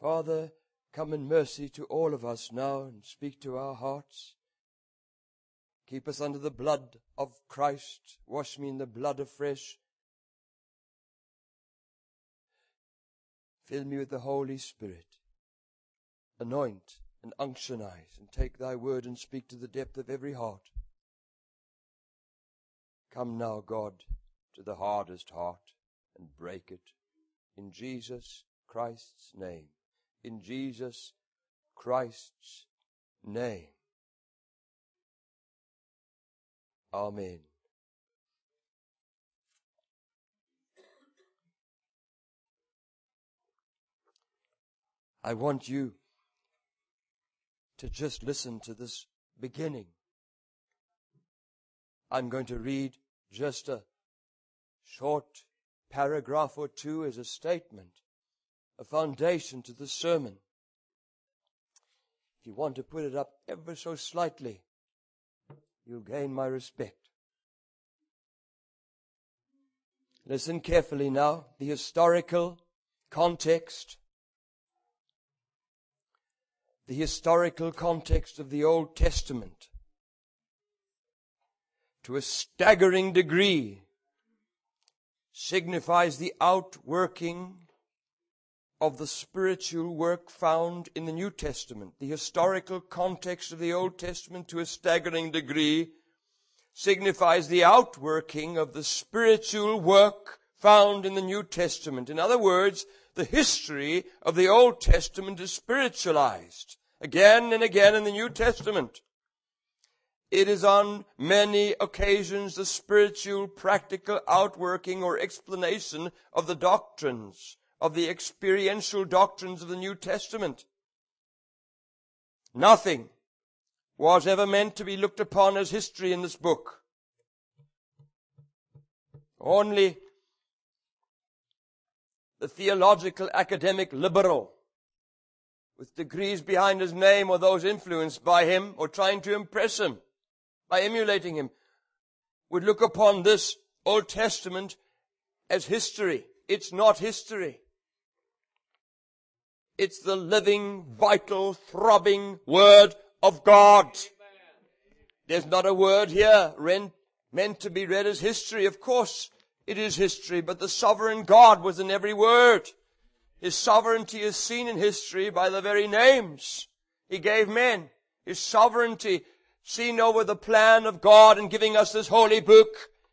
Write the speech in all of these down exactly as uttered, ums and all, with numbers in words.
Father, come in mercy to all of us now and speak to our hearts. Keep us under the blood of Christ. Wash me in the blood afresh. Fill me with the Holy Spirit. Anoint and unctionize, and take thy word and speak to the depth of every heart. Come now, God, to the hardest heart and break it. In Jesus Christ's name. In Jesus Christ's name. Amen. I want you to just listen to this beginning. I'm going to read just a short paragraph or two as a statement, a foundation to the sermon. If you want to put it up ever so slightly, you'll gain my respect. Listen carefully now. The historical context. The historical context of the Old Testament, to a staggering degree, signifies the outworking of the spiritual work found in the New Testament. The historical context of the Old Testament, to a staggering degree, signifies the outworking of the spiritual work found in the New Testament. In other words, the history of the Old Testament is spiritualized again and again in the New Testament. It is on many occasions the spiritual, practical outworking or explanation of the doctrines, of the experiential doctrines of the New Testament. Nothing was ever meant to be looked upon as history in this book. Only the theological, academic, liberal, with degrees behind his name, or those influenced by him, or trying to impress him by emulating him, would look upon this Old Testament as history. It's not history. It's the living, vital, throbbing Word of God. There's not a word here meant to be read as history. Of course, it is history, but the sovereign God was in every word. His sovereignty is seen in history by the very names He gave men. His sovereignty seen over the plan of God in giving us this holy book.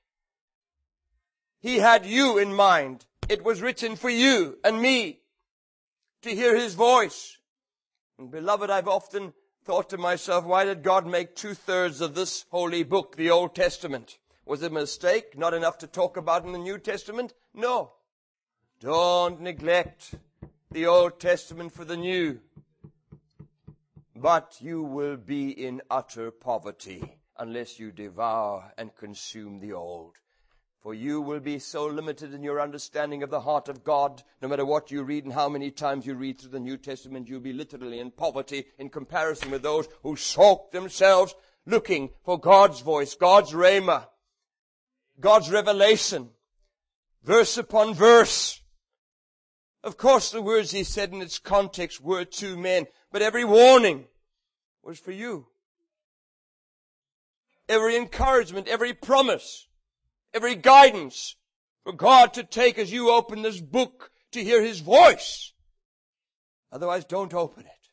He had you in mind. It was written for you and me to hear His voice. And beloved, I've often thought to myself, why did God make two-thirds of this holy book, the Old Testament? Was it a mistake? Not enough to talk about in the New Testament? No. Don't neglect the Old Testament for the New. But you will be in utter poverty unless you devour and consume the Old. For you will be so limited in your understanding of the heart of God, no matter what you read and how many times you read through the New Testament, you'll be literally in poverty in comparison with those who soak themselves looking for God's voice, God's rhema, God's revelation, verse upon verse. Of course, the words He said in its context were to men, but every warning was for you. Every encouragement, every promise, every guidance for God to take as you open this book to hear His voice. Otherwise, don't open it.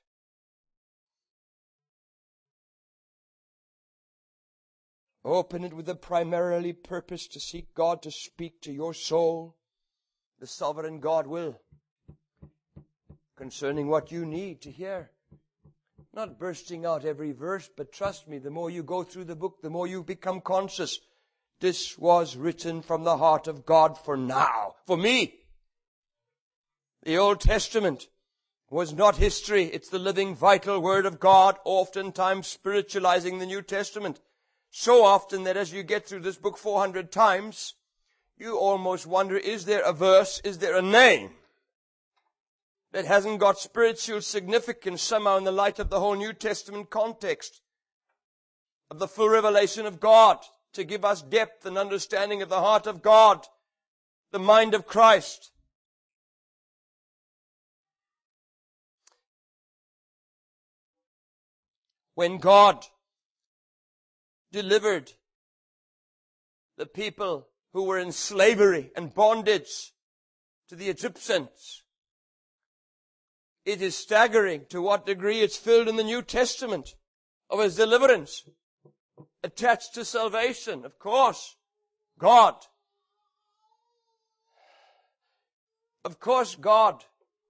Open it with the primarily purpose to seek God to speak to your soul. The sovereign God will. Concerning what you need to hear. Not bursting out every verse, but trust me, the more you go through the book, the more you become conscious. This was written from the heart of God for now, for me. The Old Testament was not history. It's the living, vital Word of God, oftentimes spiritualizing the New Testament. So often that as you get through this book four hundred times, you almost wonder, is there a verse, is there a name that hasn't got spiritual significance somehow in the light of the whole New Testament context of the full revelation of God, to give us depth and understanding of the heart of God, the mind of Christ. when God delivered the people who were in slavery and bondage to the Egyptians. It is staggering to what degree it's filled in the New Testament of His deliverance. Attached to salvation, of course, God. Of course, God.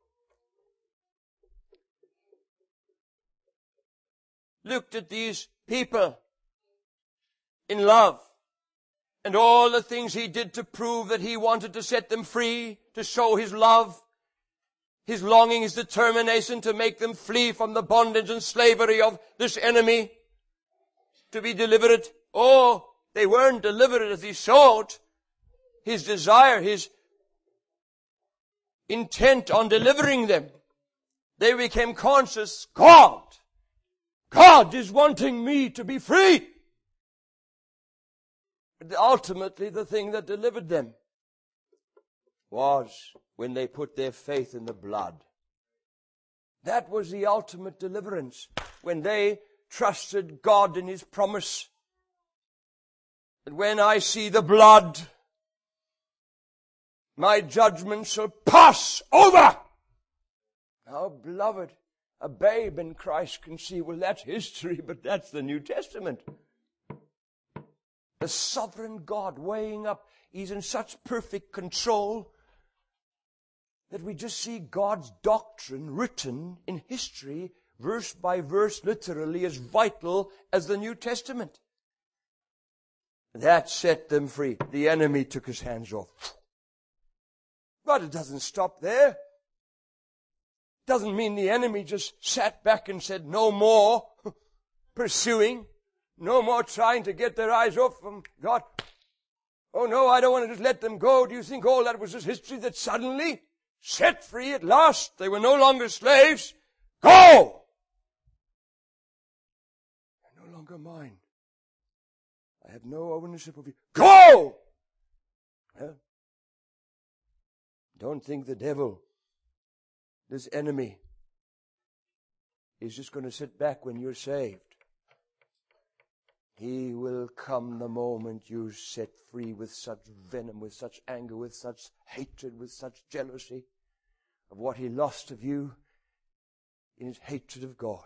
Looked at these people in love and all the things He did to prove that He wanted to set them free, to show His love, His longing, His determination to make them flee from the bondage and slavery of this enemy, to be delivered. Oh, they weren't delivered as He showed. His desire, His intent on delivering them. They became conscious, God, God is wanting me to be free. But ultimately, the thing that delivered them was when they put their faith in the blood. That was the ultimate deliverance, when they trusted God in His promise. That when I see the blood, my judgment shall pass over. Now, beloved, a babe in Christ can see, well, that's history, but that's the New Testament. The sovereign God weighing up, He's in such perfect control that we just see God's doctrine written in history, verse by verse, literally as vital as the New Testament. That set them free. The enemy took his hands off. But it doesn't stop there. Doesn't mean the enemy just sat back and said, no more pursuing, no more trying to get their eyes off from God. Oh no, I don't want to just let them go. Do you think all that was just history, that suddenly, set free at last, they were no longer slaves? Go! They're no longer mine. I have no ownership of you. Go! Well, don't think the devil, this enemy, is just going to sit back when you're saved. He will come the moment you're set free with such venom, with such anger, with such hatred, with such jealousy of what he lost of you in his hatred of God.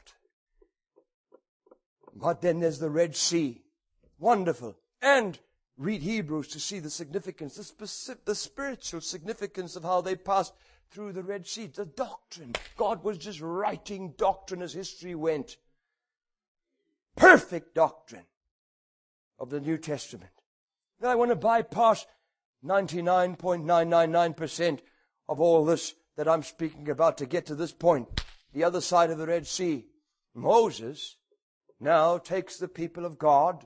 But then there's the Red Sea. Wonderful. And read Hebrews to see the significance, the specific, the spiritual significance of how they passed through the Red Sea. The doctrine. God was just writing doctrine as history went. Perfect doctrine of the New Testament. Now I want to bypass ninety-nine point nine nine nine percent of all this that I'm speaking about to get to this point. The other side of the Red Sea. Moses now takes the people of God,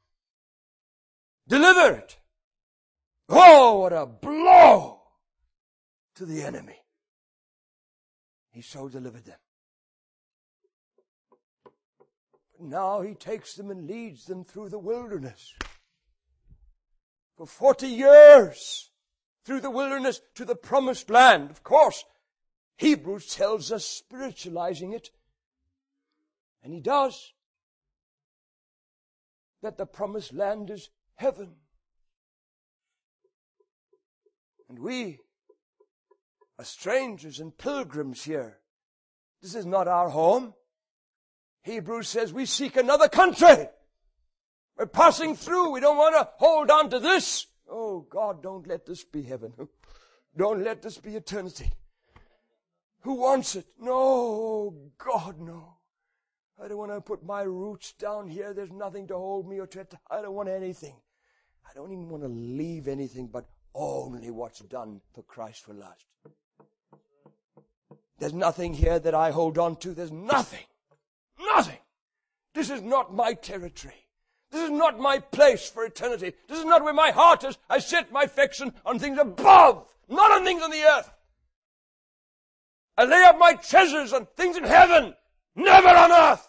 delivered. Oh, what a blow to the enemy. He so delivered them. But now he takes them and leads them through the wilderness. For forty years, through the wilderness to the promised land. Of course, Hebrews tells us spiritualizing it. And he does. That the promised land is heaven. And we are strangers and pilgrims here. This is not our home. Hebrews says we seek another country. We're passing through. We don't want to hold on to this. Oh God, don't let this be heaven. Don't let this be eternity. Who wants it? No, God, no. I don't want to put my roots down here. There's nothing to hold me or to... I don't want anything. I don't even want to leave anything but only what's done for Christ for last. There's nothing here that I hold on to. There's nothing. Nothing. This is not my territory. This is not my place for eternity. This is not where my heart is. I set my affection on things above, not on things on the earth. I lay up my treasures on things in heaven, never on earth.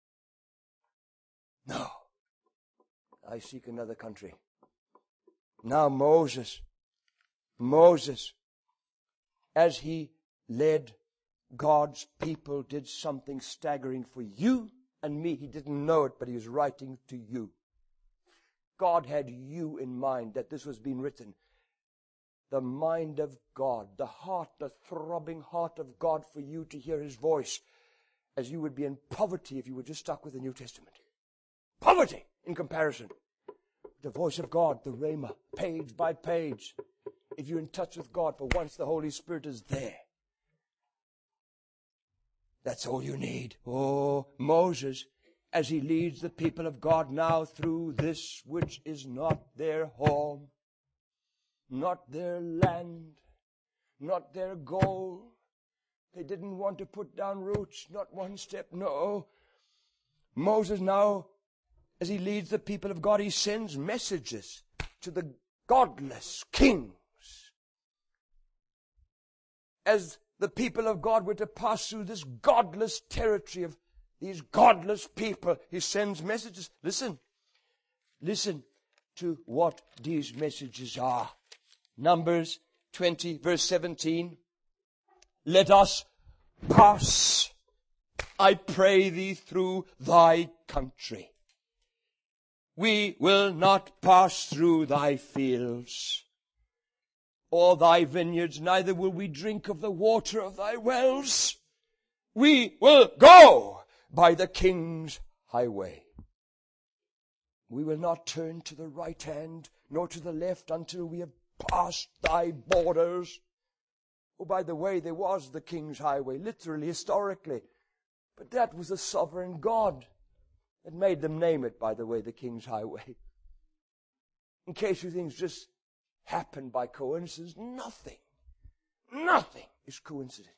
No. I seek another country. Now Moses, Moses, as he led God's people, did something staggering for you and me. He didn't know it, but he was writing to you. God had you in mind that this was being written. The mind of God, the heart, the throbbing heart of God for you to hear his voice, as you would be in poverty if you were just stuck with the New Testament. Poverty in comparison. The voice of God, the Rhema, page by page. If you're in touch with God, for once the Holy Spirit is there. That's all you need. Oh, Moses, as he leads the people of God now through this which is not their home, not their land, not their goal. They didn't want to put down roots, not one step, no. Moses now, as he leads the people of God, he sends messages to the godless kings. As the people of God were to pass through this godless territory of these godless people, he sends messages. Listen, listen to what these messages are. Numbers twenty, verse seventeen. Let us pass, I pray thee, through thy country. We will not pass through thy fields or thy vineyards, neither will we drink of the water of thy wells. We will go by the king's highway. We will not turn to the right hand, nor to the left, until we have passed thy borders. Oh, by the way, there was the king's highway, literally, historically. But that was the sovereign God that made them name it, by the way, the king's highway. In case you think it's just happened by coincidence, nothing, nothing is coincidence.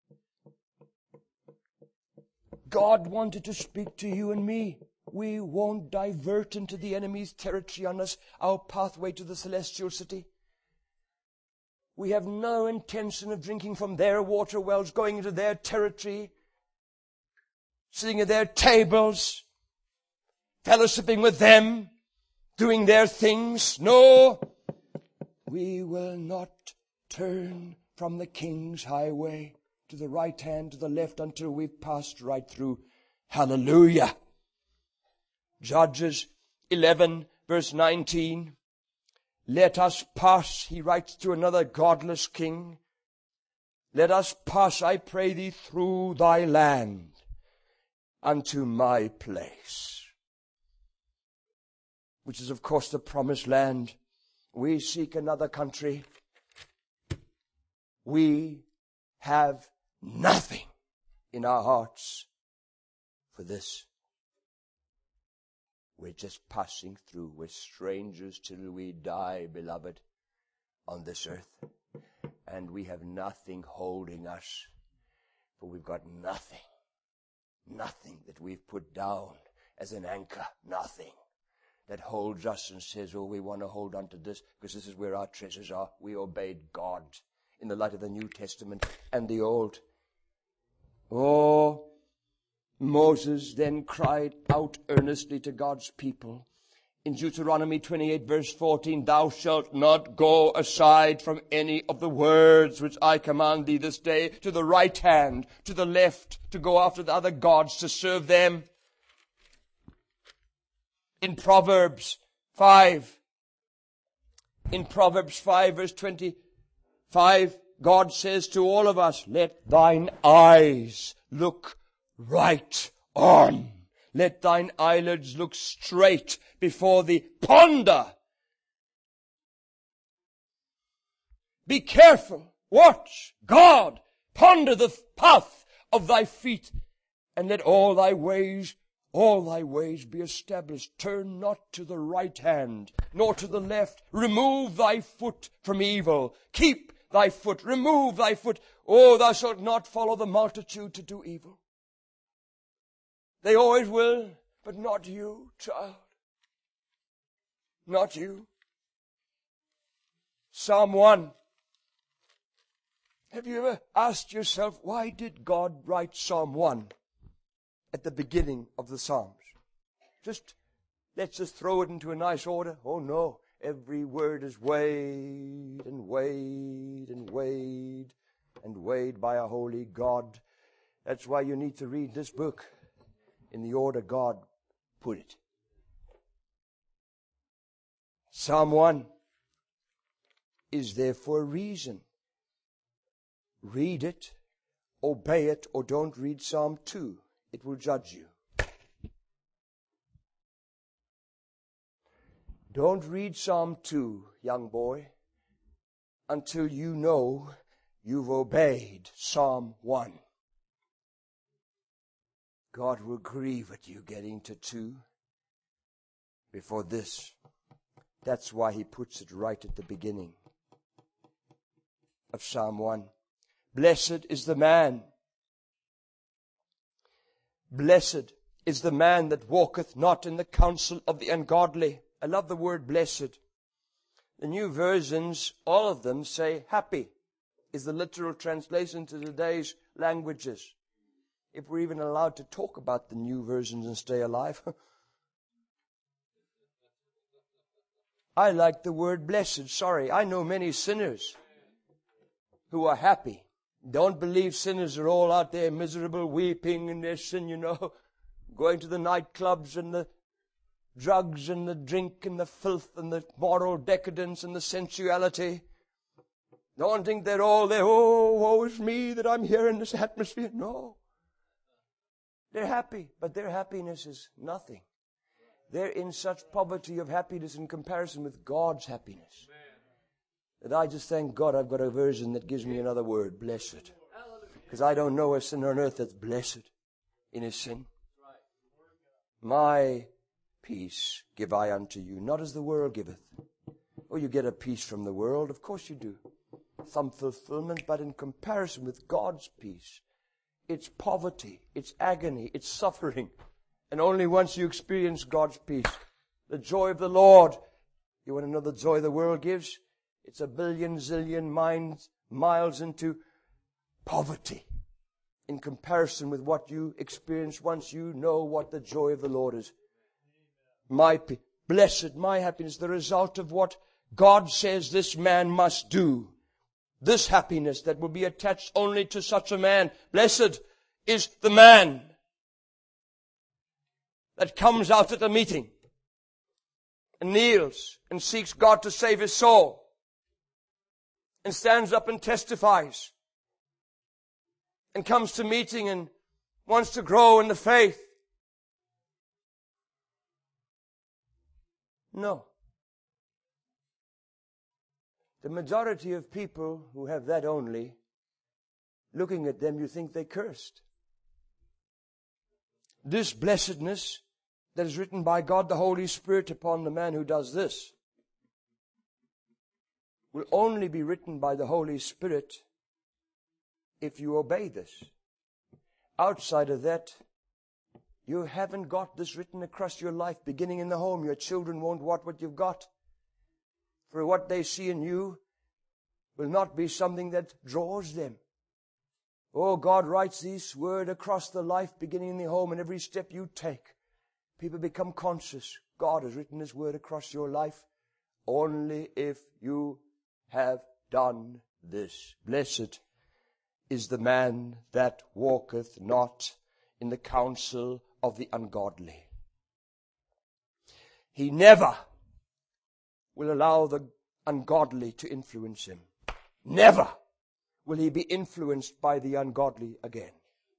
God wanted to speak to you and me. We won't divert into the enemy's territory on us, our pathway to the celestial city. We have no intention of drinking from their water wells, going into their territory, sitting at their tables, fellowshipping with them, doing their things. No, we will not turn from the king's highway to the right hand, to the left, until we've passed right through. Hallelujah. Judges eleven, verse nineteen. Let us pass, he writes to another godless king. Let us pass, I pray thee, through thy land unto my place. Which is, of course, the promised land. We seek another country. We have nothing in our hearts for this. We're just passing through. We're strangers till we die, beloved, on this earth. And we have nothing holding us. For we've got nothing. Nothing that we've put down as an anchor. Nothing that holds us and says, oh, we want to hold on to this because this is where our treasures are. We obeyed God in the light of the New Testament and the Old. Oh, Moses then cried out earnestly to God's people. In Deuteronomy twenty-eight, verse fourteen, thou shalt not go aside from any of the words which I command thee this day, to the right hand, to the left, to go after the other gods, to serve them. In Proverbs five, in Proverbs five, verse twenty-five, God says to all of us, let thine eyes look right on. Let thine eyelids look straight before thee. Ponder. Be careful. Watch. God. Ponder the path of thy feet. And let all thy ways, all thy ways be established. Turn not to the right hand, nor to the left. Remove thy foot from evil. Keep thy foot. Remove thy foot. Oh, thou shalt not follow the multitude to do evil. They always will, but not you, child. Not you. Psalm one. Have you ever asked yourself, why did God write Psalm one at the beginning of the Psalms? Just, let's just throw it into a nice order. Oh no, every word is weighed and weighed and weighed and weighed by a holy God. That's why you need to read this book. in the order God put it. Psalm one is there for a reason. Read it, obey it, or don't read Psalm two. It will judge you. Don't read Psalm two, young boy, until you know you've obeyed Psalm one. God will grieve at you getting to two before this. That's why he puts it right at the beginning of Psalm one. Blessed is the man. Blessed is the man that walketh not in the counsel of the ungodly. I love the word blessed. The new versions, all of them say happy is the literal translation to today's languages. If we're even allowed to talk about the new versions and stay alive. I like the word blessed. Sorry, I know many sinners who are happy. Don't believe sinners are all out there miserable, weeping in their sin, you know, going to the nightclubs and the drugs and the drink and the filth and the moral decadence and the sensuality. Don't think they're all there, oh, woe is me that I'm here in this atmosphere. No. They're happy, but their happiness is nothing. They're in such poverty of happiness in comparison with God's happiness. That I just thank God I've got a version that gives me another word, blessed. Because I don't know a sinner on earth that's blessed in his sin. My peace give I unto you, not as the world giveth. Oh, you get a peace from the world, of course you do. Some fulfillment, but in comparison with God's peace, it's poverty, it's agony, it's suffering. And only once you experience God's peace, the joy of the Lord. You want to know the joy the world gives? It's a billion, zillion miles, miles into poverty in comparison with what you experience once you know what the joy of the Lord is. My peace, blessed, my happiness, the result of what God says this man must do. This happiness that will be attached only to such a man. Blessed is the man that comes out at a meeting and kneels and seeks God to save his soul and stands up and testifies and comes to meeting and wants to grow in the faith. No. The majority of people who have that only, looking at them, you think they're cursed. This blessedness that is written by God the Holy Spirit upon the man who does this will only be written by the Holy Spirit if you obey this. Outside of that, you haven't got this written across your life, beginning in the home. Your children won't want what you've got. For what they see in you will not be something that draws them. Oh, God writes this word across the life, beginning in the home, and every step you take, people become conscious. God has written His word across your life only if you have done this. Blessed is the man that walketh not in the counsel of the ungodly. He never will allow the ungodly to influence him. Never will he be influenced by the ungodly again.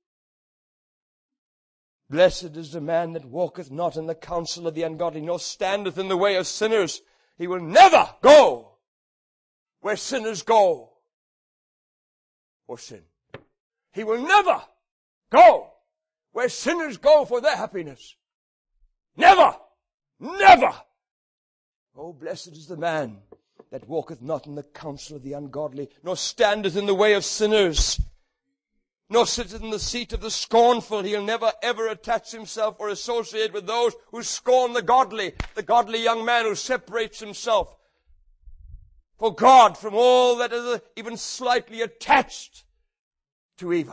Blessed is the man that walketh not in the counsel of the ungodly, nor standeth in the way of sinners. He will never go where sinners go for sin. He will never go where sinners go for their happiness. Never! Never! Oh, blessed is the man that walketh not in the counsel of the ungodly, nor standeth in the way of sinners, nor sitteth in the seat of the scornful. He'll never ever attach himself or associate with those who scorn the godly, the godly young man who separates himself for God from all that is even slightly attached to evil.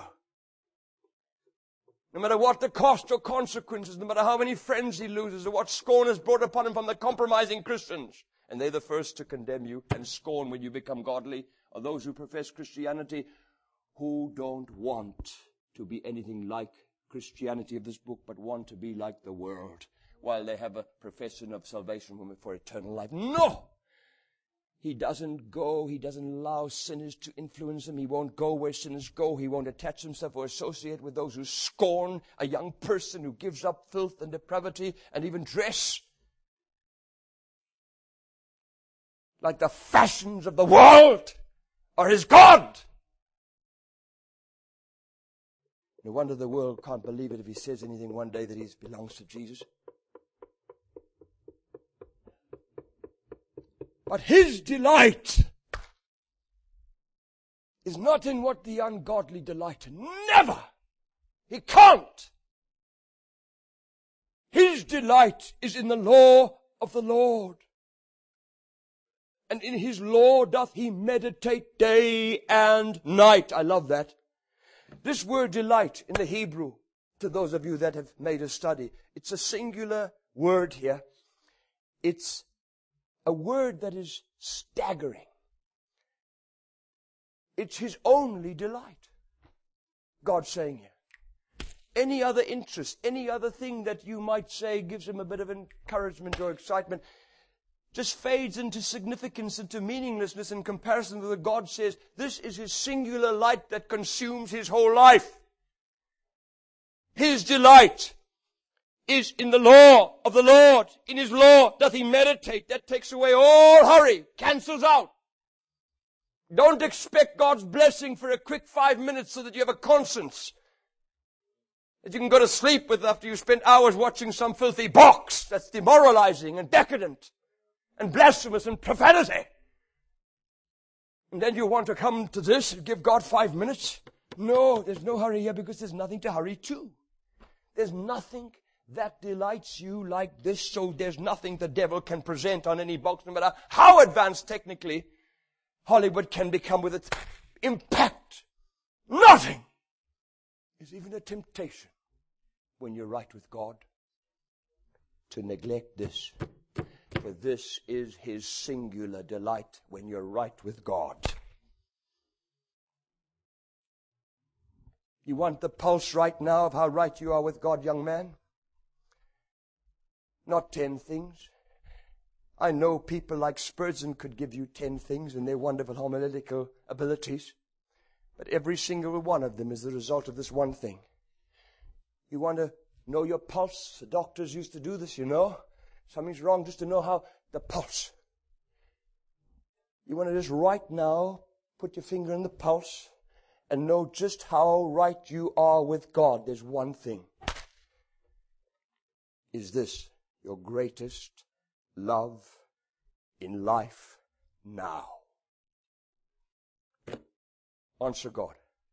No matter what the cost or consequences, no matter how many friends he loses or what scorn is brought upon him from the compromising Christians. And they're the first to condemn you and scorn when you become godly, are those who profess Christianity who don't want to be anything like Christianity of this book, but want to be like the world, while they have a profession of salvation for eternal life. No! He doesn't go, he doesn't allow sinners to influence him. He won't go where sinners go. He won't attach himself or associate with those who scorn a young person who gives up filth and depravity and even dress like the fashions of the world are his God. No wonder the world can't believe it if he says anything one day that he belongs to Jesus. But his delight is not in what the ungodly delight in. Never! He can't! His delight is in the law of the Lord. And in his law doth he meditate day and night. I love that. This word delight in the Hebrew, to those of you that have made a study, it's a singular word here. It's a word that is staggering. It's his only delight. God's saying here. Any other interest, any other thing that you might say gives him a bit of encouragement or excitement, just fades into significance, into meaninglessness in comparison to what God says. This is his singular light that consumes his whole life. His delight is in the law of the Lord. In his law doth he meditate. That takes away all hurry, cancels out. Don't expect God's blessing for a quick five minutes so that you have a conscience that you can go to sleep with after you spend hours watching some filthy box that's demoralizing and decadent and blasphemous and profanity. And then you want to come to this and give God five minutes? No, there's no hurry here because there's nothing to hurry to. There's nothing that delights you like this, so there's nothing the devil can present on any box, no matter how advanced technically Hollywood can become with its impact. Nothing is even a temptation when you're right with God to neglect this. For this is his singular delight when you're right with God. You want the pulse right now of how right you are with God, young man? Not ten things. I know people like Spurgeon could give you ten things and their wonderful homiletical abilities. But every single one of them is the result of this one thing. You want to know your pulse? The doctors used to do this, you know. Something's wrong just to know how the pulse. You want to just right now put your finger in the pulse and know just how right you are with God. There's one thing. Is this your greatest love in life now? Answer God.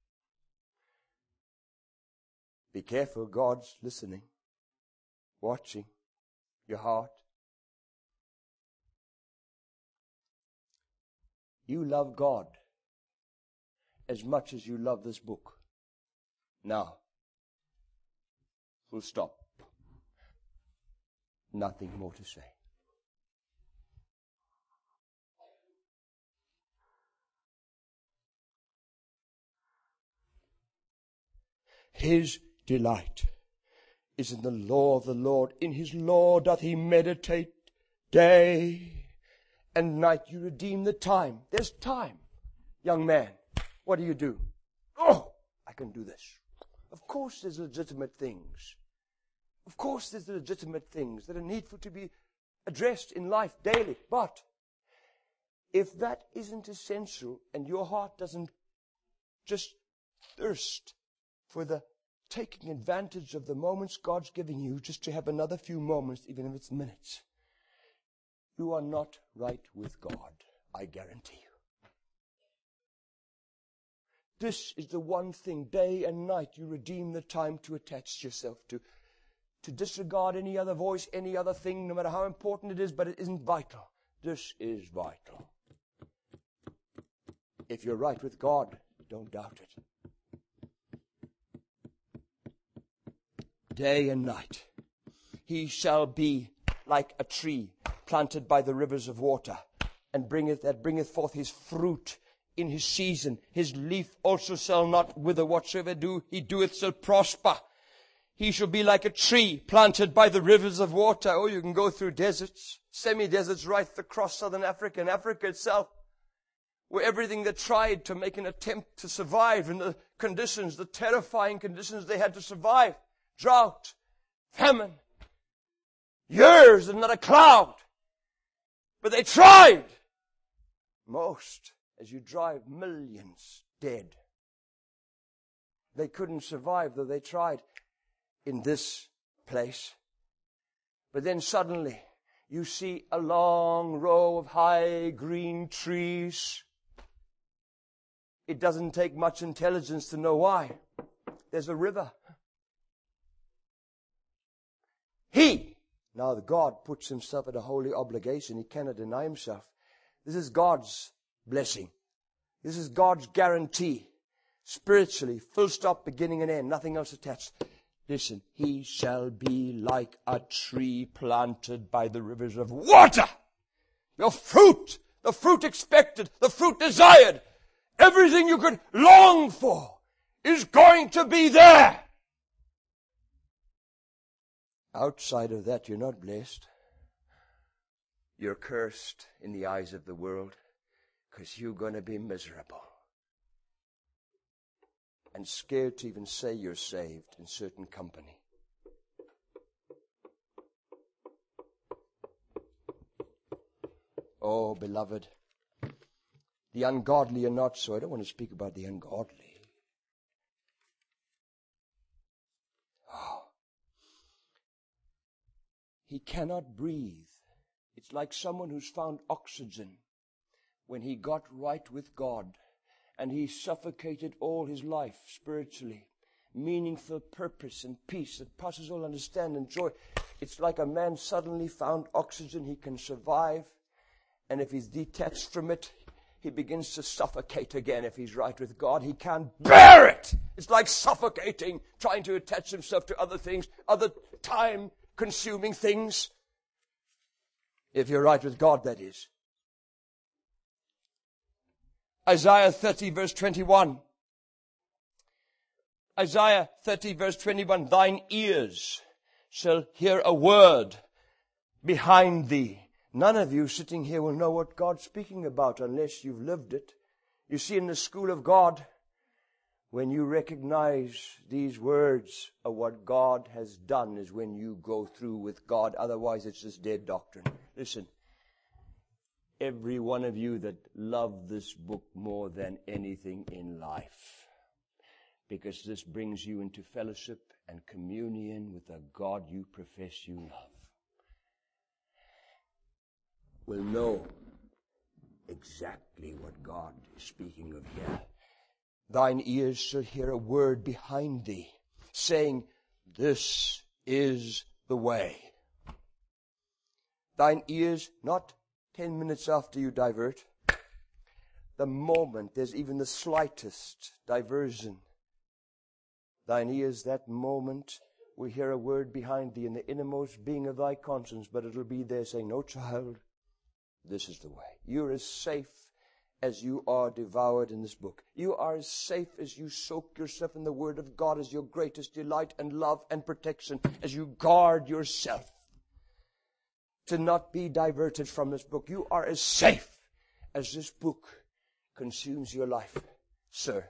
Be careful, God's listening, watching your heart. You love God as much as you love this book. Now, we'll stop. Nothing more to say. His delight is in the law of the Lord. In his law doth he meditate day and night. You redeem the time. There's time. Young man, what do you do? Oh, I can do this. Of course there's legitimate things. Of course there's legitimate things that are needful to be addressed in life daily. But if that isn't essential and your heart doesn't just thirst for the taking advantage of the moments God's giving you just to have another few moments, even if it's minutes, you are not right with God, I guarantee you. This is the one thing, day and night, you redeem the time to attach yourself to. To disregard any other voice, any other thing, no matter how important it is, but it isn't vital. This is vital. If you're right with God, don't doubt it. Day and night, he shall be like a tree planted by the rivers of water, and bringeth that bringeth forth his fruit in his season. His leaf also shall not wither. Whatsoever do he doeth shall prosper. He shall be like a tree planted by the rivers of water. Oh, you can go through deserts, semi-deserts right across southern Africa and Africa itself, where everything they tried to make an attempt to survive in the conditions, the terrifying conditions they had to survive. Drought, famine, years and not a cloud. But they tried. Most, as you drive, millions dead. They couldn't survive, though they tried in this place. But then suddenly, you see a long row of high green trees. It doesn't take much intelligence to know why. There's a river. He, now the God puts himself at a holy obligation. He cannot deny himself. This is God's blessing. This is God's guarantee. Spiritually, full stop, beginning and end, nothing else attached. Listen, he shall be like a tree planted by the rivers of water. The fruit, the fruit expected, the fruit desired, everything you could long for is going to be there. Outside of that, you're not blessed. You're cursed in the eyes of the world because you're going to be miserable. And scared to even say you're saved in certain company. Oh, beloved, the ungodly are not so. I don't want to speak about the ungodly. Oh. He cannot breathe. It's like someone who's found oxygen when he got right with God. And he suffocated all his life spiritually. Meaningful purpose and peace that passes all understanding and joy. It's like a man suddenly found oxygen. He can survive. And if he's detached from it, he begins to suffocate again. If he's right with God, he can't bear it. It's like suffocating, trying to attach himself to other things, other time-consuming things. If you're right with God, that is. Isaiah thirty verse twenty-one. Isaiah thirty verse twenty-one. Thine ears shall hear a word behind thee. None of you sitting here will know what God's speaking about unless you've lived it. You see, in the school of God, when you recognize these words of what God has done is when you go through with God. Otherwise, it's just dead doctrine. Listen. Every one of you that love this book more than anything in life, because this brings you into fellowship and communion with the God you profess you love, will know exactly what God is speaking of here. Thine ears shall hear a word behind thee, saying, this is the way. Thine ears, not Ten minutes after you divert, the moment there's even the slightest diversion, thine ears that moment will hear a word behind thee in the innermost being of thy conscience, but it'll be there saying, no, child, this is the way. You're as safe as you are devoured in this book. You are as safe as you soak yourself in the Word of God as your greatest delight and love and protection, as you guard yourself to not be diverted from this book. You are as safe as this book consumes your life, sir.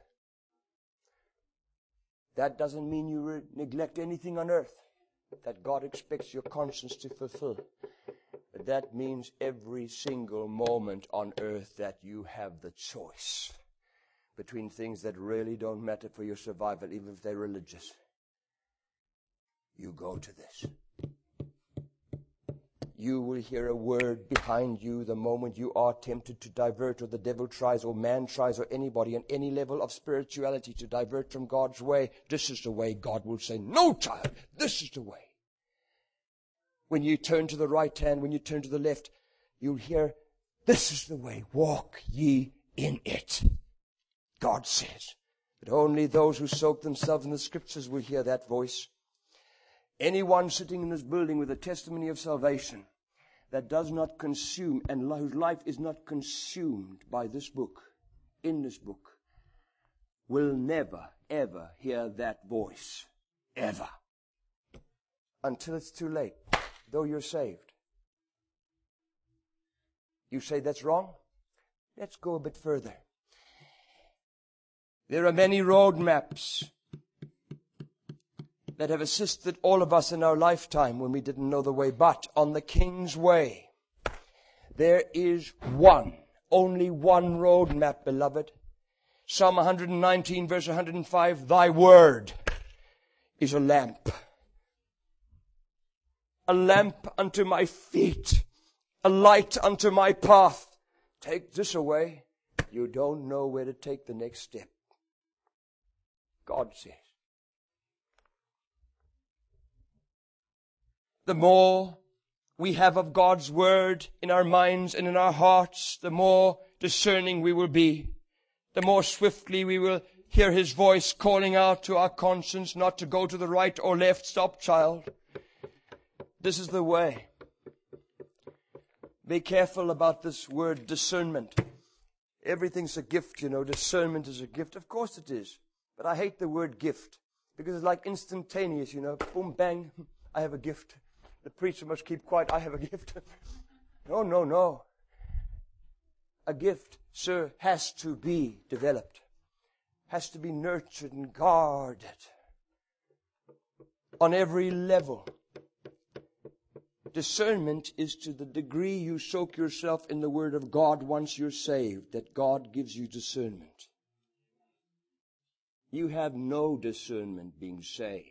That doesn't mean you re- neglect anything on earth that God expects your conscience to fulfill. But that means every single moment on earth that you have the choice between things that really don't matter for your survival, even if they're religious. You go to this. You will hear a word behind you the moment you are tempted to divert, or the devil tries, or man tries, or anybody on any level of spirituality to divert from God's way. This is the way. God will say, no, child, this is the way. When you turn to the right hand, when you turn to the left, you'll hear, this is the way. Walk ye in it. God says. But only those who soak themselves in the Scriptures will hear that voice. Anyone sitting in this building with a testimony of salvation that does not consume, and whose life is not consumed by this book, in this book, will never, ever hear that voice. Ever. until it's too late, though you're saved. You say that's wrong? Let's go a bit further. There are many road maps that have assisted all of us in our lifetime when we didn't know the way. But on the King's way, there is one, only one road map, beloved. Psalm one nineteen, verse one hundred five, Thy word is a lamp. A lamp unto my feet, a light unto my path. Take this away, you don't know where to take the next step. God says. The more we have of God's word in our minds and in our hearts, the more discerning we will be. The more swiftly we will hear His voice calling out to our conscience not to go to the right or left. Stop, child. This is the way. Be careful about this word discernment. Everything's a gift, you know. Discernment is a gift. Of course it is. But I hate the word gift because it's like instantaneous, you know. Boom, bang, I have a gift. The preacher must keep quiet. I have a gift. No, no, no. A gift, sir, has to be developed. Has to be nurtured and guarded. On every level. Discernment is to the degree you soak yourself in the Word of God once you're saved, that God gives you discernment. You have no discernment being saved.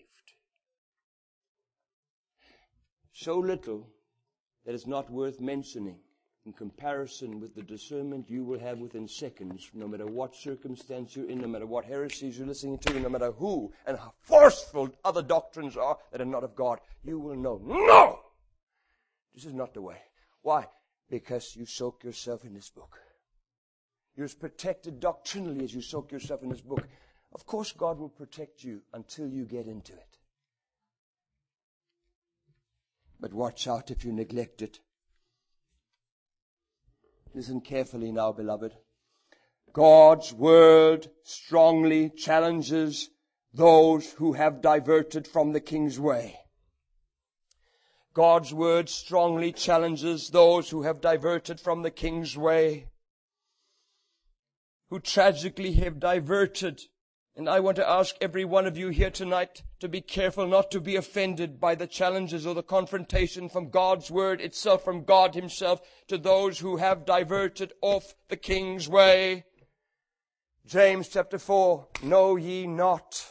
So little that it's not worth mentioning in comparison with the discernment you will have within seconds, no matter what circumstance you're in, no matter what heresies you're listening to, no matter who and how forceful other doctrines are that are not of God. You will know, no! This is not the way. Why? Because you soak yourself in this book. You're as protected doctrinally as you soak yourself in this book. Of course, God will protect you until you get into it. But watch out if you neglect it. Listen carefully now, beloved. God's word strongly challenges those who have diverted from the King's way. God's word strongly challenges those who have diverted from the King's way, who tragically have diverted. And I want to ask every one of you here tonight to be careful not to be offended by the challenges or the confrontation from God's word itself, from God Himself, to those who have diverted off the King's way. James chapter four, know ye not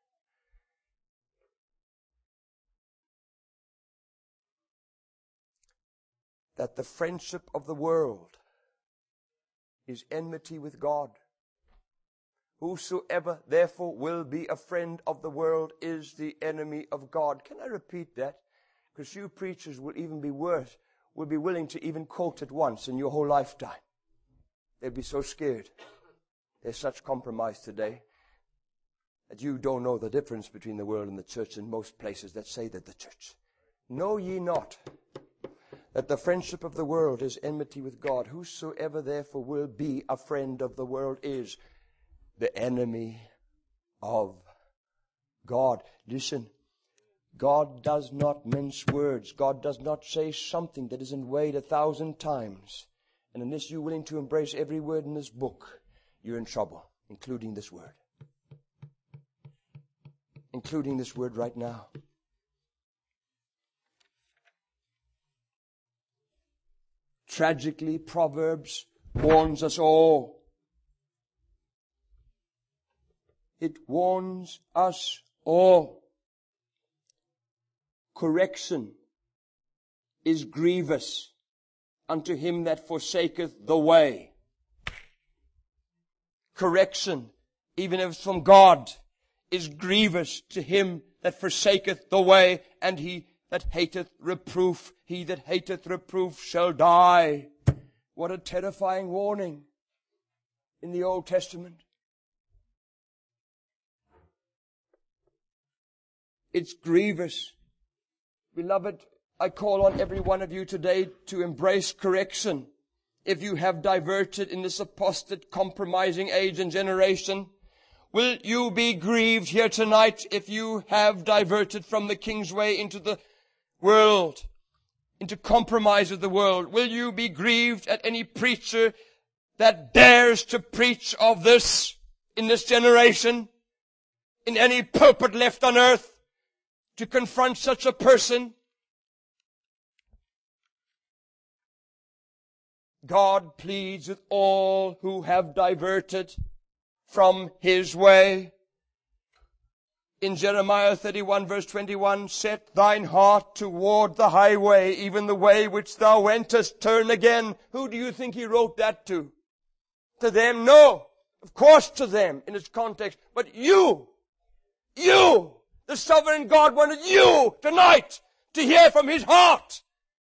that the friendship of the world is enmity with God? Whosoever therefore will be a friend of the world is the enemy of God. Can I repeat that? Because you preachers will even be worse, will be willing to even quote it once in your whole lifetime. They'd be so scared. There's such compromise today that you don't know the difference between the world and the church in most places that say that the church. Know ye not that the friendship of the world is enmity with God? Whosoever therefore will be a friend of the world is the enemy of God. Listen, God does not mince words. God does not say something that isn't weighed a thousand times. And unless you're willing to embrace every word in this book, you're in trouble, including this word. Including this word right now. Tragically, Proverbs warns us all. It warns us all. Correction is grievous unto him that forsaketh the way. Correction, even if it's from God, is grievous to him that forsaketh the way, and he that hateth reproof, he that hateth reproof shall die. What a terrifying warning in the Old Testament. It's grievous. Beloved, I call on every one of you today to embrace correction. If you have diverted in this apostate, compromising age and generation, will you be grieved here tonight if you have diverted from the King's way into the world, into compromise with the world? Will you be grieved at any preacher that dares to preach of this in this generation, in any pulpit left on earth, to confront such a person? God pleads with all who have diverted from His way. In Jeremiah thirty-one verse twenty-one, set thine heart toward the highway, even the way which thou wentest, turn again. Who do you think He wrote that to? To them? No. Of course to them in its context. But you, you, the sovereign God wanted you tonight to hear from His heart.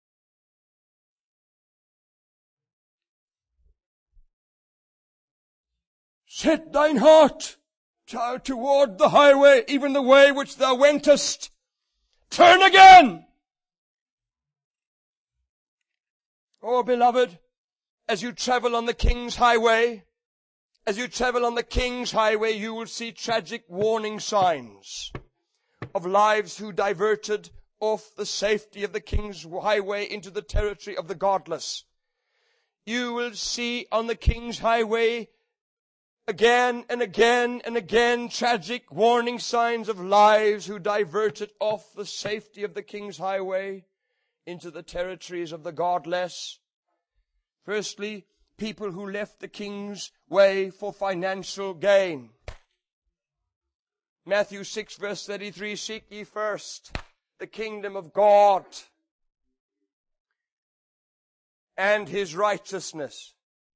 Set thine heart toward the highway, even the way which thou wentest. Turn again. Oh, beloved, as you travel on the King's highway, as you travel on the King's highway, you will see tragic warning signs of lives who diverted off the safety of the King's highway into the territory of the godless. You will see on the King's highway again and again and again tragic warning signs of lives who diverted off the safety of the King's highway into the territories of the godless. Firstly, people who left the King's way for financial gain. Matthew six verse thirty-three, seek ye first the kingdom of God and His righteousness.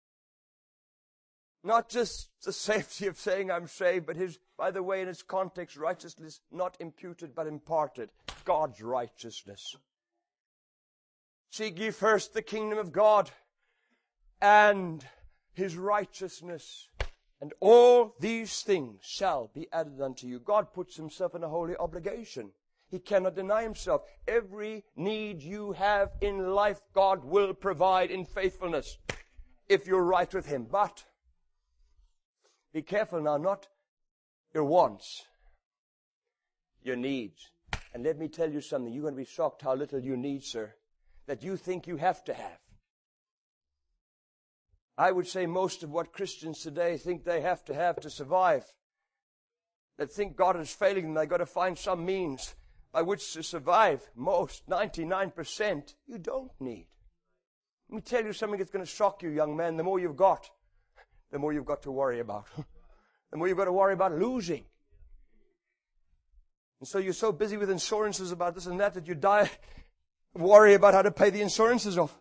Not just the safety of saying I'm saved, but His, by the way, in its context, righteousness not imputed but imparted. God's righteousness. Seek ye first the kingdom of God and His righteousness, and all these things shall be added unto you. God puts Himself in a holy obligation. He cannot deny Himself. Every need you have in life, God will provide in faithfulness if you're right with Him. But be careful now, not your wants, your needs. And let me tell you something. You're going to be shocked how little you need, sir, that you think you have to have. I would say most of what Christians today think they have to have to survive, that think God is failing them, they've got to find some means by which to survive. Most, ninety-nine percent, you don't need. Let me tell you something that's going to shock you, young man. The more you've got, the more you've got to worry about. The more you've got to worry about losing. And so you're so busy with insurances about this and that that you die worry about how to pay the insurances off.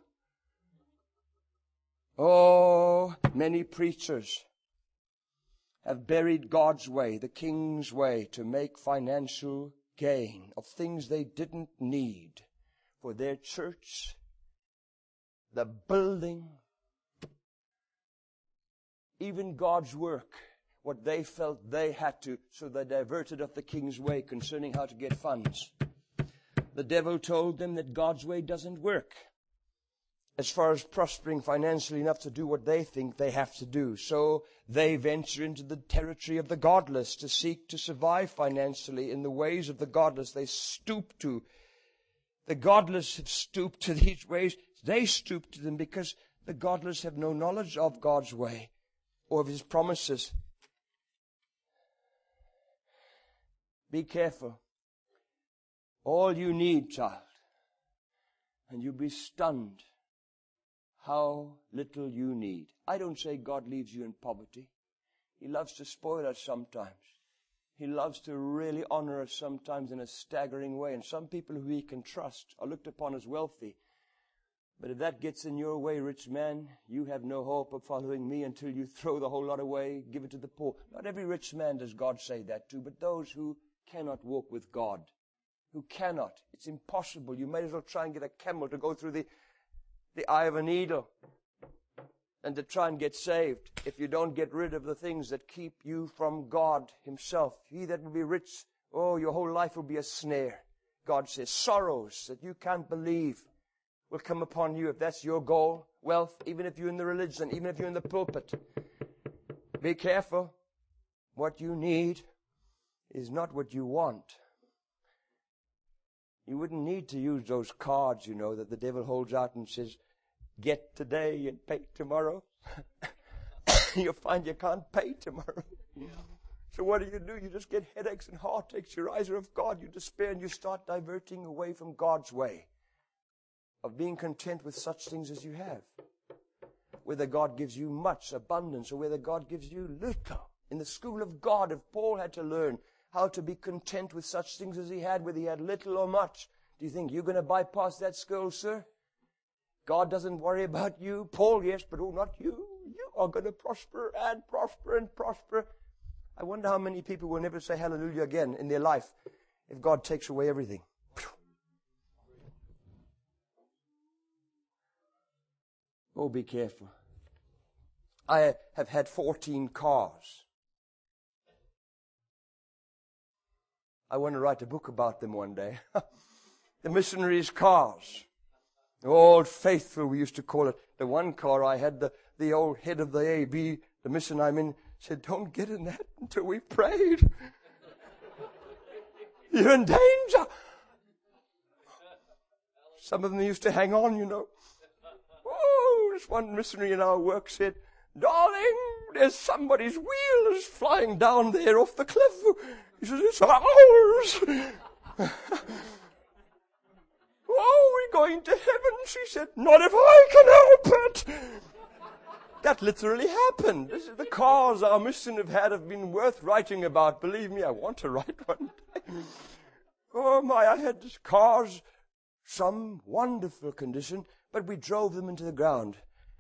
Oh, many preachers have buried God's way, the King's way, to make financial gain of things they didn't need for their church, the building, even God's work, what they felt they had to, so they diverted off the King's way concerning how to get funds. The devil told them that God's way doesn't work as far as prospering financially enough to do what they think they have to do. So they venture into the territory of the godless to seek to survive financially in the ways of the godless. They stoop to. The godless have stooped to these ways. They stoop to them because the godless have no knowledge of God's way or of His promises. Be careful. All you need, child, and you'll be stunned how little you need. I don't say God leaves you in poverty. He loves to spoil us sometimes. He loves to really honor us sometimes in a staggering way. And some people who He can trust are looked upon as wealthy. But if that gets in your way, rich man, you have no hope of following me until you throw the whole lot away, give it to the poor. Not every rich man does God say that to, but those who cannot walk with God, who cannot. It's impossible. You may as well try and get a camel to go through the the eye of a needle and to try and get saved if you don't get rid of the things that keep you from God Himself. He that will be rich, oh, your whole life will be a snare. God says sorrows that you can't believe will come upon you if that's your goal. Wealth, even if you're in the religion, even if you're in the pulpit. Be careful. What you need is not what you want. You wouldn't need to use those cards, you know, that the devil holds out and says, get today and pay tomorrow. You'll find you can't pay tomorrow. So what do you do? You just get headaches and heartaches. Your eyes are of God. You despair and you start diverting away from God's way of being content with such things as you have. Whether God gives you much abundance or whether God gives you little. In the school of God, if Paul had to learn how to be content with such things as he had, whether he had little or much, do you think you're going to bypass that school, sir? God doesn't worry about you. Paul, yes, but oh, not you. You are going to prosper and prosper and prosper. I wonder how many people will never say hallelujah again in their life if God takes away everything. Oh, be careful. I have had fourteen cars. I want to write a book about them one day. The missionaries' cars. Old Faithful, we used to call it. The one car I had, the, the old head of the A B, the mission I'm in, said, don't get in that until we've prayed. You're in danger. Some of them used to hang on, you know. Oh, this one missionary in our work said, darling, there's somebody's wheel is flying down there off the cliff. He says, it's ours. Oh, we're going to heaven. She said, not if I can help it. That literally happened. This is the cars our mission have had have been worth writing about. Believe me, I want to write one day. Oh my, I had these cars, some wonderful condition, but we drove them into the ground.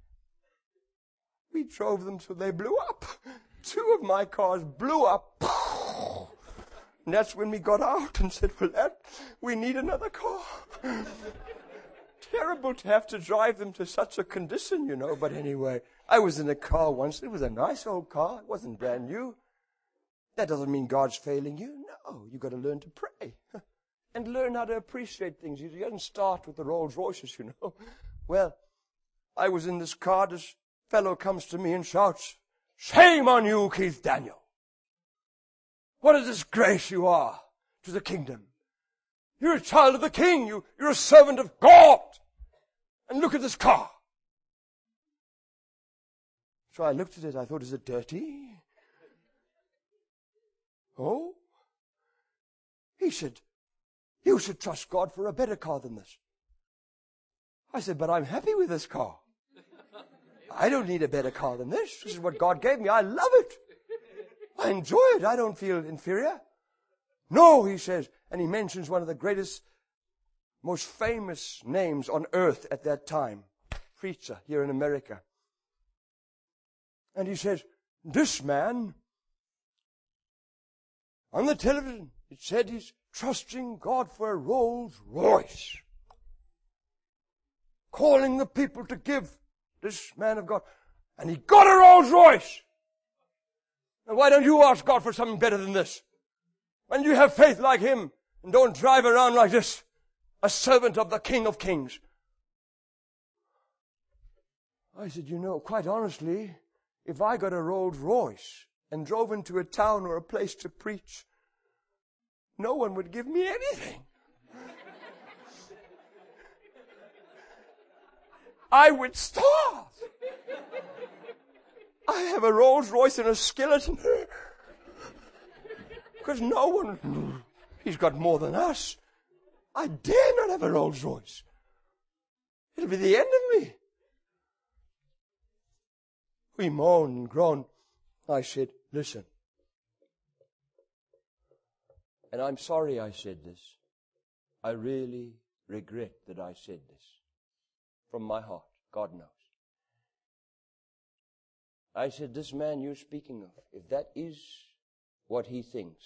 We drove them till they blew up. Two of my cars blew up. And that's when we got out and said, well, that, we need another car. Terrible to have to drive them to such a condition, you know. But anyway, I was in a car once. It was a nice old car. It wasn't brand new. That doesn't mean God's failing you. No, you've got to learn to pray. And learn how to appreciate things. You don't start with the Rolls Royces, you know. Well, I was in this car. This fellow comes to me and shouts, shame on you, Keith Daniel. What a disgrace you are to the kingdom. You're a child of the king. You, you're a servant of God. And look at this car. So I looked at it. I thought, is it dirty? Oh? He said, you should trust God for a better car than this. I said, but I'm happy with this car. I don't need a better car than this. This is what God gave me. I love it. I enjoy it. I don't feel inferior. No, he says, and he mentions one of the greatest, most famous names on earth at that time, preacher here in America. And he says, this man, on the television, it said he's trusting God for a Rolls Royce. Calling the people to give this man of God. And he got a Rolls Royce. And why don't you ask God for something better than this? When you have faith like him and don't drive around like this, a servant of the King of Kings. I said, you know, quite honestly, if I got a Rolls Royce and drove into a town or a place to preach, no one would give me anything. I would starve. I have a Rolls Royce and a skeleton. Because no one, he's got more than us. I dare not have a Rolls Royce. It'll be the end of me. We moaned and groaned. I said, listen. And I'm sorry I said this. I really regret that I said this. From my heart. God knows. I said, this man you're speaking of, if that is what he thinks,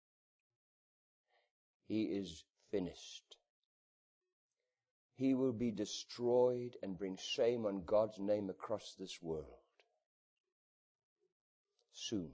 he is finished. He will be destroyed and bring shame on God's name across this world. Soon.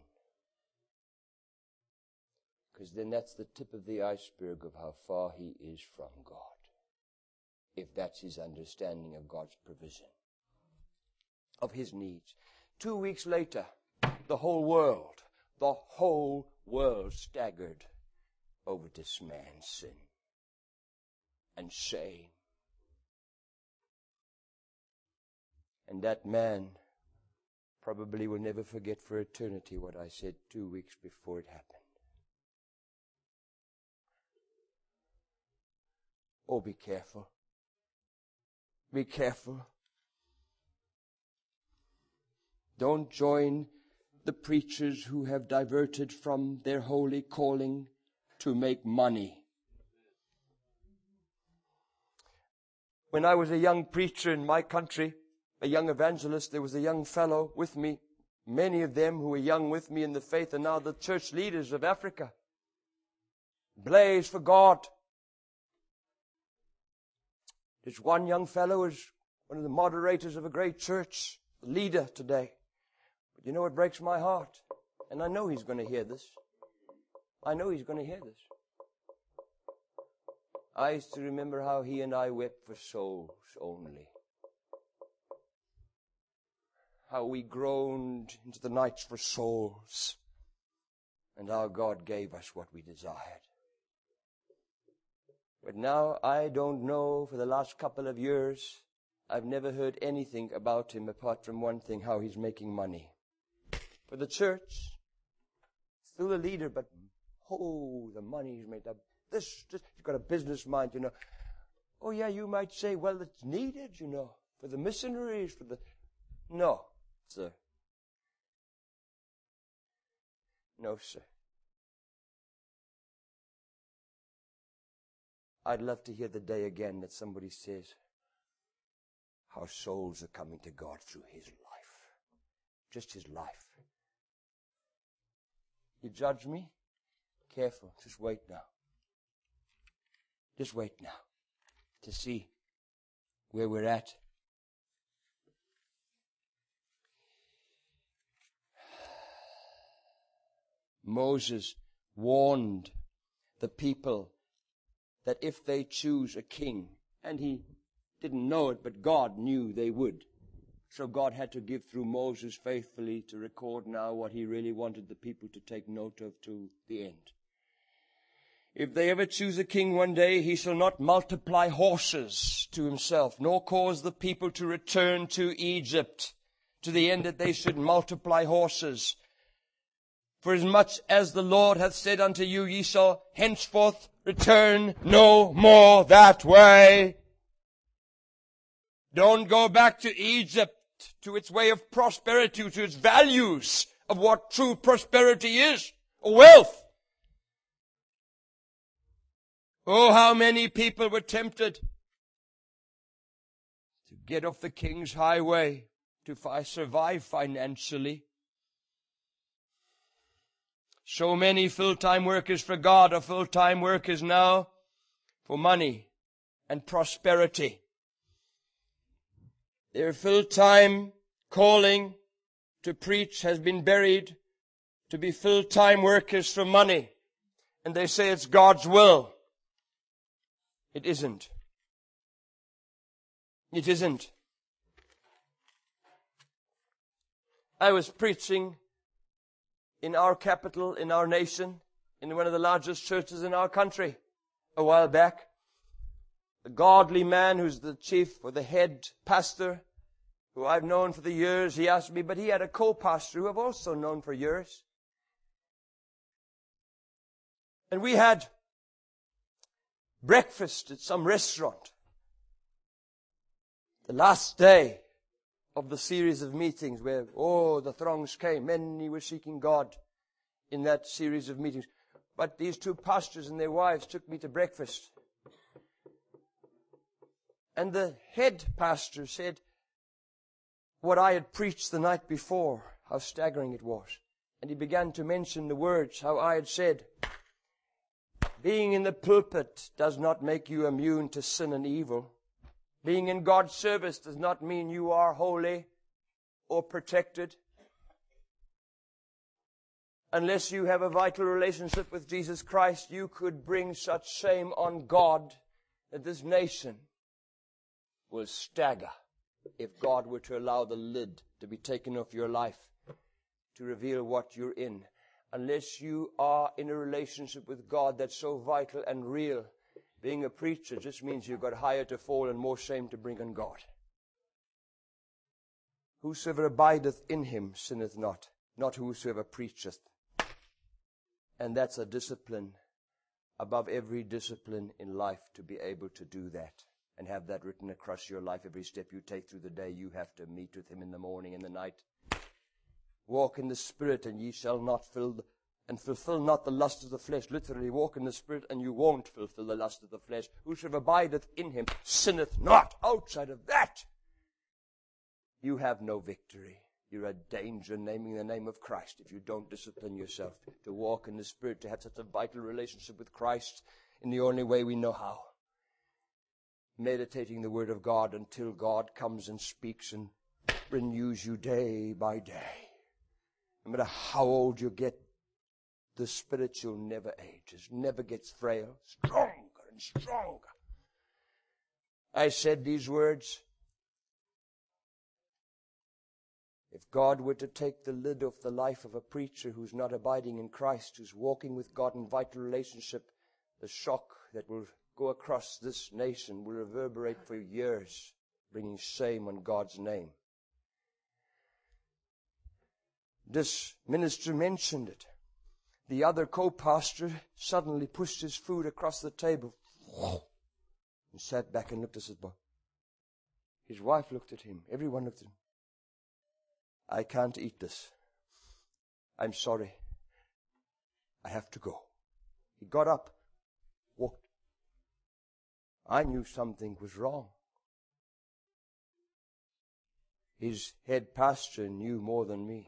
Because then that's the tip of the iceberg of how far he is from God. If that's his understanding of God's provision. Of his needs. Two weeks later, the whole world, the whole world staggered over this man's sin. and shame. And that man probably will never forget for eternity what I said two weeks before it happened. Oh, be careful. Be careful. Don't join the preachers who have diverted from their holy calling to make money. When I was a young preacher in my country, a young evangelist, there was a young fellow with me. Many of them who were young with me in the faith are now the church leaders of Africa. Blaze for God. There's one young fellow who is one of the moderators of a great church, a leader today. But you know what breaks my heart? And I know he's going to hear this. I know he's going to hear this. I used to remember how he and I wept for souls only. How we groaned into the nights for souls. And how God gave us what we desired. But now I don't know, for the last couple of years, I've never heard anything about him apart from one thing, how he's making money. For the church, still a leader, but oh, the money he's made up. This, this, he's got a business mind, you know. Oh yeah, you might say, well, it's needed, you know, for the missionaries, for the... No, sir. No, sir. I'd love to hear the day again that somebody says how souls are coming to God through his life. Just his life. You judge me? Careful. Just wait now. Just wait now to see where we're at. Moses warned the people that if they choose a king, and he didn't know it, but God knew they would. So God had to give through Moses faithfully to record now what he really wanted the people to take note of to the end. If they ever choose a king one day, he shall not multiply horses to himself, nor cause the people to return to Egypt, to the end that they should multiply horses. For as much as the Lord hath said unto you, ye shall henceforth return no more that way. Don't go back to Egypt, to its way of prosperity, to its values of what true prosperity is, or wealth. Oh, how many people were tempted to get off the king's highway, to fi- survive financially. So many full-time workers for God are full-time workers now for money and prosperity. Their full-time calling to preach has been buried to be full-time workers for money. And they say it's God's will. It isn't. It isn't. I was preaching in our capital, in our nation, in one of the largest churches in our country a while back. A godly man who's the chief or the head pastor, who I've known for the years, he asked me, but he had a co-pastor who I've also known for years. And we had breakfast at some restaurant. The last day of the series of meetings where, oh, the throngs came. Many were seeking God in that series of meetings. But these two pastors and their wives took me to breakfast. And the head pastor said what I had preached the night before, how staggering it was. And he began to mention the words, how I had said, being in the pulpit does not make you immune to sin and evil. Being in God's service does not mean you are holy or protected. Unless you have a vital relationship with Jesus Christ, you could bring such shame on God that this nation will stagger if God were to allow the lid to be taken off your life to reveal what you're in. Unless you are in a relationship with God that's so vital and real Being a preacher just means you've got higher to fall and more shame to bring on God. Whosoever abideth in him sinneth not, not whosoever preacheth. And that's a discipline above every discipline in life, to be able to do that and have that written across your life. Every step you take through the day, you have to meet with him in the morning and the night. Walk in the Spirit, and ye shall not fill the, and fulfill not the lust of the flesh. Literally, walk in the Spirit, and you won't fulfill the lust of the flesh. Whosoever abideth in him sinneth not. Outside of that, you have no victory. You're a danger naming the name of Christ if you don't discipline yourself to walk in the Spirit, to have such a vital relationship with Christ in the only way we know how. Meditating the Word of God until God comes and speaks and renews you day by day. No matter how old you get, the spiritual never ages, never gets frail, stronger and stronger. I said these words. If God were to take the lid off the life of a preacher who's not abiding in Christ, who's walking with God in vital relationship, the shock that will go across this nation will reverberate for years, bringing shame on God's name. This minister mentioned it. The other co-pastor suddenly pushed his food across the table and sat back and looked at his boy. His wife looked at him. Everyone looked at him. I can't eat this. I'm sorry. I have to go. He got up, walked. I knew something was wrong. His head pastor knew more than me.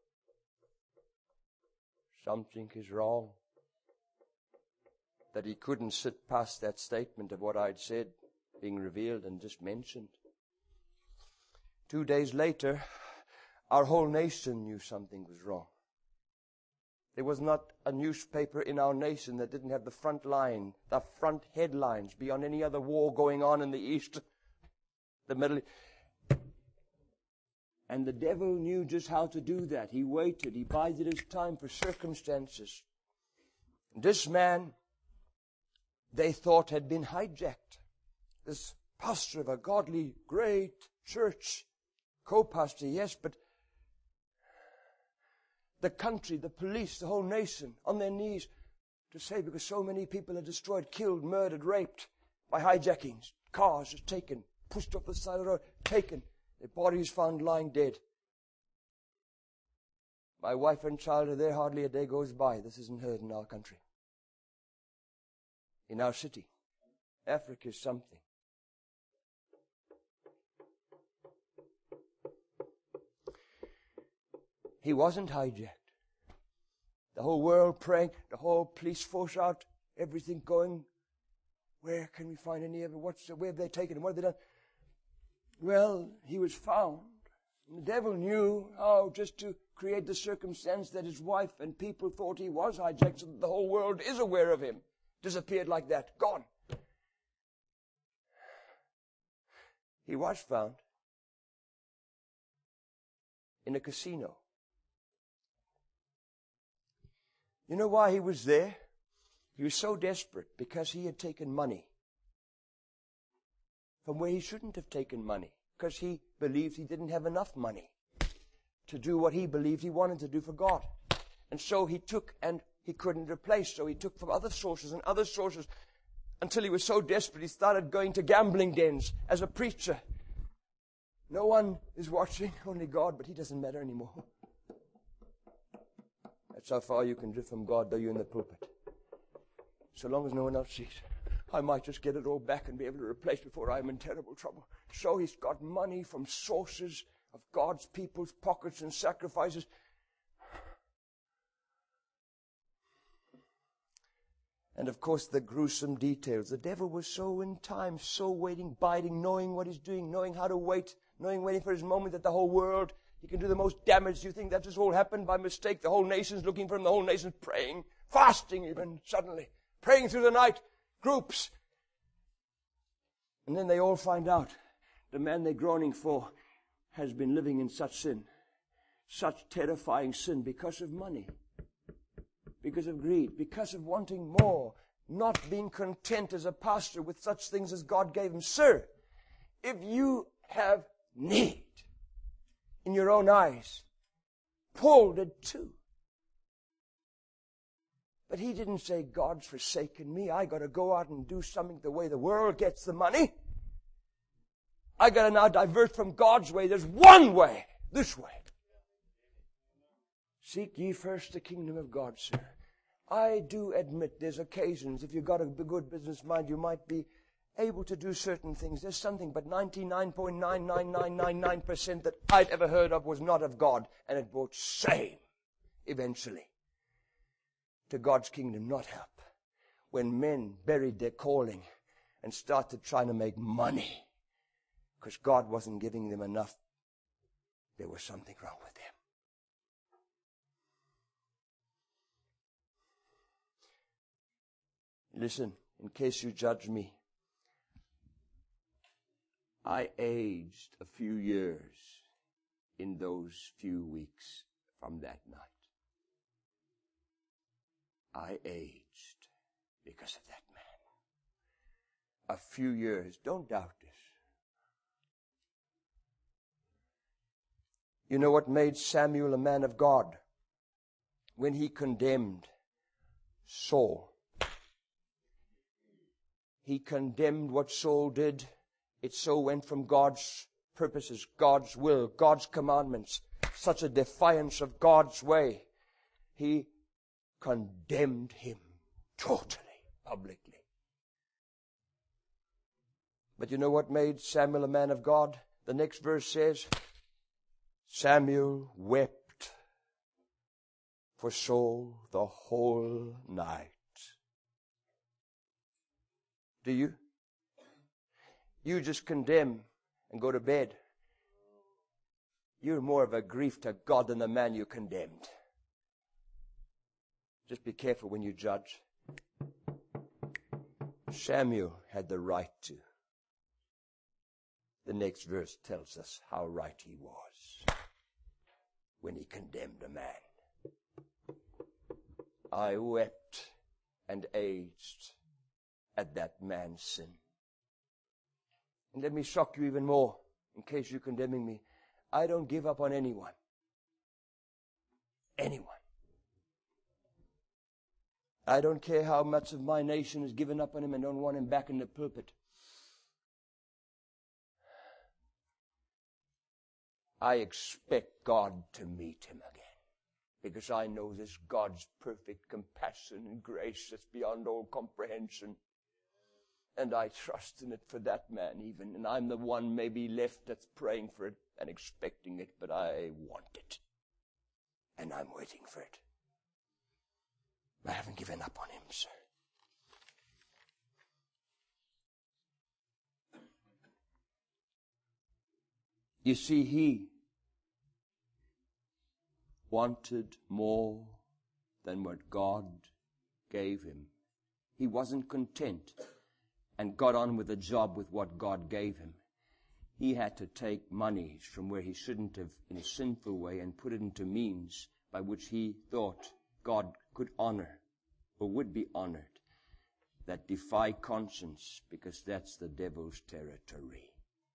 Something is wrong. That he couldn't sit past that statement of what I'd said being revealed and just mentioned. Two days later, our whole nation knew something was wrong. There was not a newspaper in our nation that didn't have the front line, the front headlines beyond any other war going on in the East, the Middle East. And the devil knew just how to do that. He waited. He bided his time for circumstances. This man, they thought, had been hijacked. This pastor of a godly, great church, co-pastor, yes, but the country, the police, the whole nation on their knees to say, because so many people are destroyed, killed, murdered, raped by hijackings. Cars are taken, pushed off the side of the road, taken. Their bodies found lying dead. My wife and child are there. Hardly a day goes by. This isn't heard in our country. In our city. Africa is something. He wasn't hijacked. The whole world praying, the whole police force out, everything going. Where can we find any evidence? What's where have they taken him? What have they done? Well, he was found. And the devil knew how just to create the circumstance that his wife and people thought he was hijacked, so that the whole world is aware of him. Disappeared like that. Gone. He was found in a casino. You know why he was there? He was so desperate because he had taken money from where he shouldn't have taken money, because he believed he didn't have enough money to do what he believed he wanted to do for God. And so he took, and he couldn't replace, so he took from other sources and other sources until he was so desperate he started going to gambling dens as a preacher. No one is watching, only God, but he doesn't matter anymore. That's how far you can drift from God, though you're in the pulpit. So long as no one else sees. I might just get it all back and be able to replace before I'm in terrible trouble. So he's got money from sources of God's people's pockets and sacrifices. And of course the gruesome details. The devil was so in time, so waiting, biding, knowing what he's doing, knowing how to wait, knowing, waiting for his moment that the whole world, he can do the most damage. You think that just all happened by mistake? The whole nation's looking for him, the whole nation's praying, fasting even, suddenly, praying through the night, groups. And then they all find out the man they're groaning for has been living in such sin, such terrifying sin because of money, because of greed, because of wanting more. not being content as a pastor with such things as God gave him. Sir, if you have need in your own eyes, Paul did too. But he didn't say, God's forsaken me. I got to go out and do something the way the world gets the money. I got to now divert from God's way. There's one way, this way. Seek ye first the kingdom of God, sir. I do admit there's occasions, if you've got a good business mind, you might be able to do certain things. There's something, but ninety-nine point nine nine nine nine nine percent that I'd ever heard of was not of God, and it brought shame, eventually, to God's kingdom, not help. When men buried their calling and started trying to make money because God wasn't giving them enough, there was something wrong with them. Listen, in case you judge me, I aged a few years in those few weeks from that night. I aged because of that man. A few years. Don't doubt this. You know what made Samuel a man of God? When he condemned Saul. He condemned what Saul did. It so went from God's purposes, God's will, God's commandments. Such a defiance of God's way. He condemned him totally, publicly. But you know what made Samuel a man of God? The next verse says, Samuel wept for Saul the whole night. Do you? You just condemn and go to bed. You're more of a grief to God than the man you condemned. Just be careful when you judge. Samuel had the right to. The next verse tells us how right he was when he condemned a man. I wept and aged at that man's sin. And let me shock you even more, in case you're condemning me. I don't give up on anyone. Anyone. I don't care how much of my nation has given up on him and don't want him back in the pulpit. I expect God to meet him again. Because I know this God's perfect compassion and grace that's beyond all comprehension. And I trust in it for that man even. And I'm the one maybe left that's praying for it and expecting it, but I want it. And I'm waiting for it. I haven't given up on him, sir. You see, he wanted more than what God gave him. He wasn't content and got on with the job with what God gave him. He had to take monies from where he shouldn't have in a sinful way and put it into means by which he thought God could honor or would be honored, that defy conscience, because that's the devil's territory.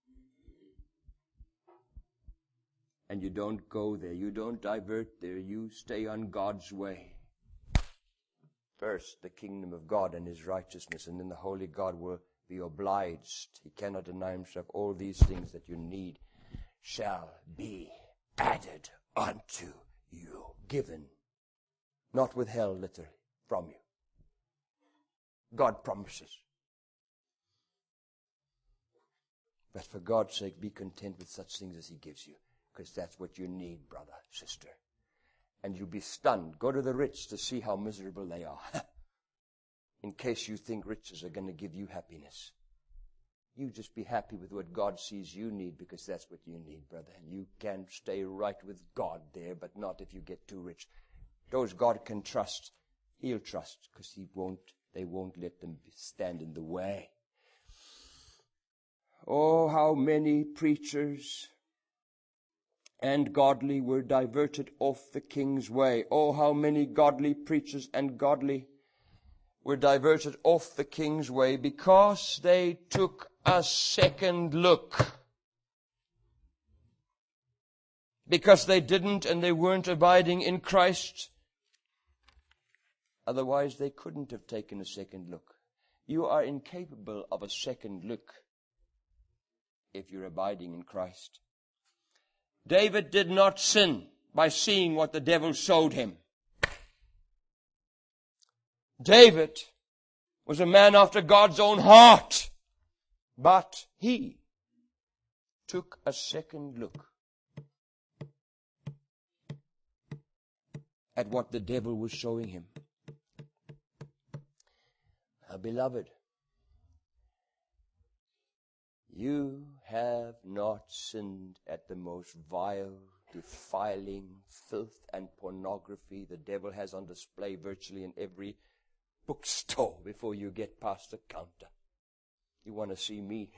And you don't go there. You don't divert there. You stay on God's way. First, the kingdom of God and his righteousness, and then the holy God will be obliged. He cannot deny himself. All these things that you need shall be added unto you, given, not withheld literally from you. God promises. But for God's sake, be content with such things as he gives you, because that's what you need, brother, sister. And you'll be stunned. Go to the rich to see how miserable they are. In case you think riches are going to give you happiness. You just be happy with what God sees you need, because that's what you need, brother. And you can stay right with God there, but not if you get too rich. Those God can trust, he'll trust, because he won't, they won't let them stand in the way. Oh, how many preachers and godly were diverted off the king's way. Oh, how many godly preachers and godly were diverted off the king's way because they took a second look. Because they didn't and they weren't abiding in Christ. Otherwise they couldn't have taken a second look. You are incapable of a second look if you're abiding in Christ. David did not sin by seeing what the devil showed him. David was a man after God's own heart, but he took a second look at what the devil was showing him. Now, beloved, you have not sinned at the most vile, defiling filth and pornography the devil has on display virtually in every bookstore before you get past the counter. You want to see me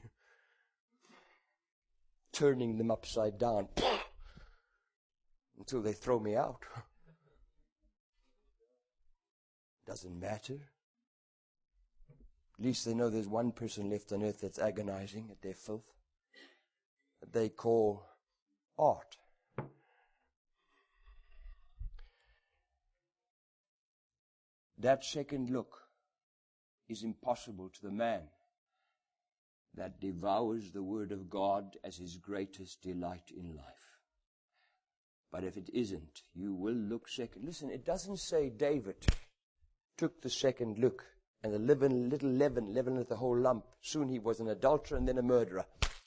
turning them upside down until they throw me out. Doesn't matter. At least they know there's one person left on earth that's agonizing at their filth that they call art. That second look is impossible to the man that devours the Word of God as his greatest delight in life. But if it isn't, you will look second. Listen, it doesn't say David took the second look and the leaven, little leaven, leaveneth the whole lump. Soon he was an adulterer and then a murderer.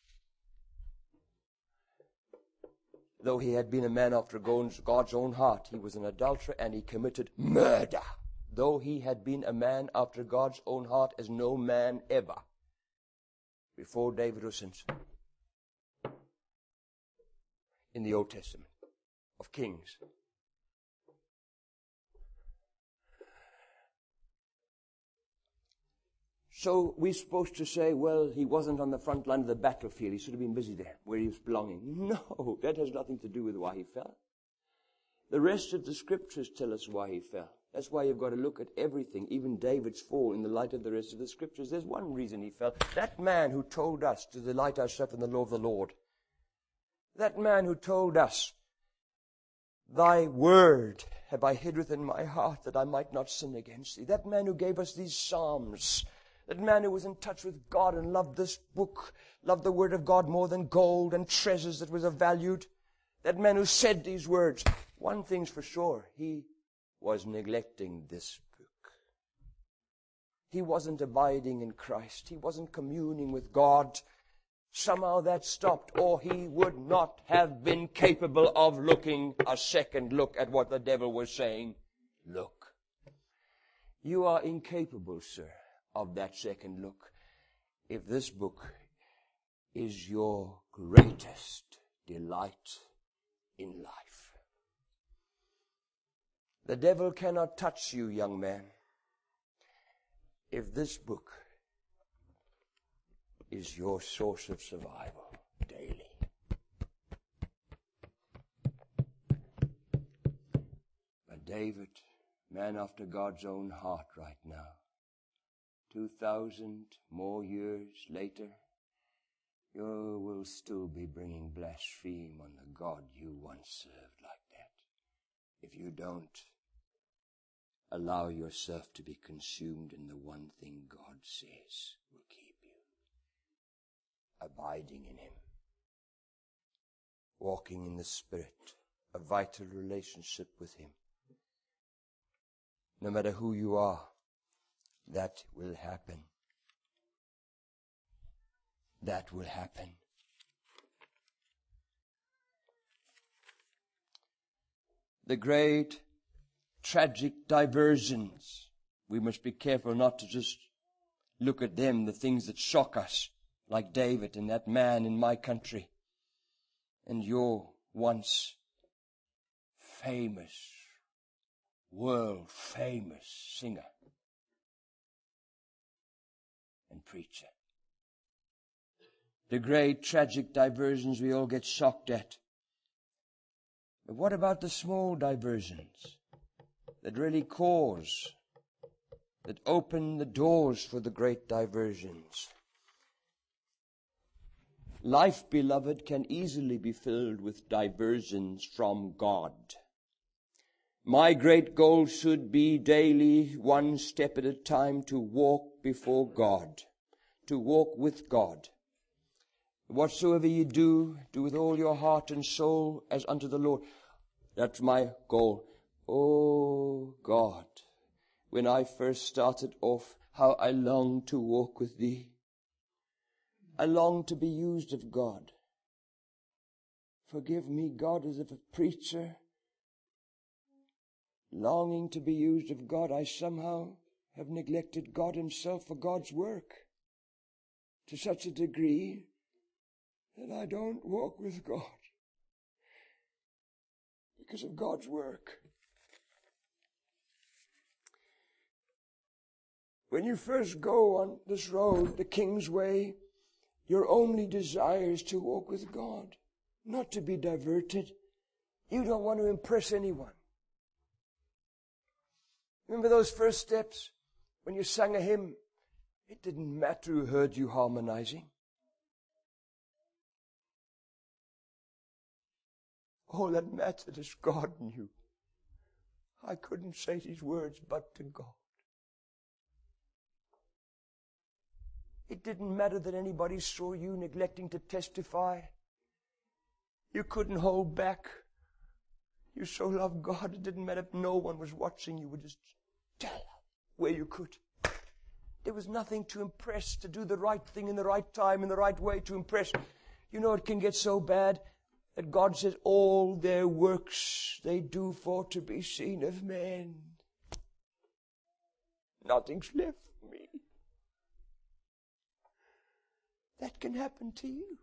Though he had been a man after God's own heart, he was an adulterer and he committed murder. Though he had been a man after God's own heart as no man ever before David or since in the Old Testament of kings. So we're supposed to say, well, he wasn't on the front line of the battlefield. He should have been busy there where he was belonging. No, that has nothing to do with why he fell. The rest of the scriptures tell us why he fell. That's why you've got to look at everything, even David's fall, in the light of the rest of the scriptures. There's one reason he fell. That man who told us to delight ourselves in the law of the Lord. That man who told us, thy word have I hid within my heart that I might not sin against thee. That man who gave us these psalms. That man who was in touch with God and loved this book, loved the word of God more than gold and treasures that was of value. That man who said these words. One thing's for sure, he was neglecting this book. He wasn't abiding in Christ. He wasn't communing with God. Somehow that stopped, or he would not have been capable of looking a second look at what the devil was saying. Look. You are incapable, sir, of that second look if this book is your greatest delight in life. The devil cannot touch you, young man, if this book is your source of survival daily. But David, man after God's own heart right now, two thousand more years later, you will still be bringing blaspheme on the God you once served like that. If you don't allow yourself to be consumed in the one thing God says will keep you. Abiding in Him. Walking in the Spirit. A vital relationship with Him. No matter who you are, that will happen. That will happen. The great tragic diversions. We must be careful not to just look at them, the things that shock us, like David and that man in my country and your once famous, world famous singer and preacher. The great tragic diversions we all get shocked at. But what about the small diversions that really cause that open the doors for the great diversions. Life, beloved, can easily be filled with diversions from God. My great goal should be daily, one step at a time, to walk before God, to walk with God. Whatsoever you do, do with all your heart and soul as unto the Lord. That's my goal. Oh God, when I first started off, how I longed to walk with Thee. I longed to be used of God. Forgive me, God, as if a preacher, longing to be used of God, I somehow have neglected God Himself for God's work to such a degree that I don't walk with God because of God's work. When you first go on this road, the King's Way, your only desire is to walk with God, not to be diverted. You don't want to impress anyone. Remember those first steps when you sang a hymn? It didn't matter who heard you harmonizing. All that mattered is God knew. I couldn't say these words but to God. It didn't matter that anybody saw you neglecting to testify. You couldn't hold back. You so loved God, it didn't matter if no one was watching. You would just tell where you could. There was nothing to impress, to do the right thing in the right time, in the right way to impress. You know, it can get so bad that God says, all their works they do for to be seen of men. Nothing's left for me. That can happen to you.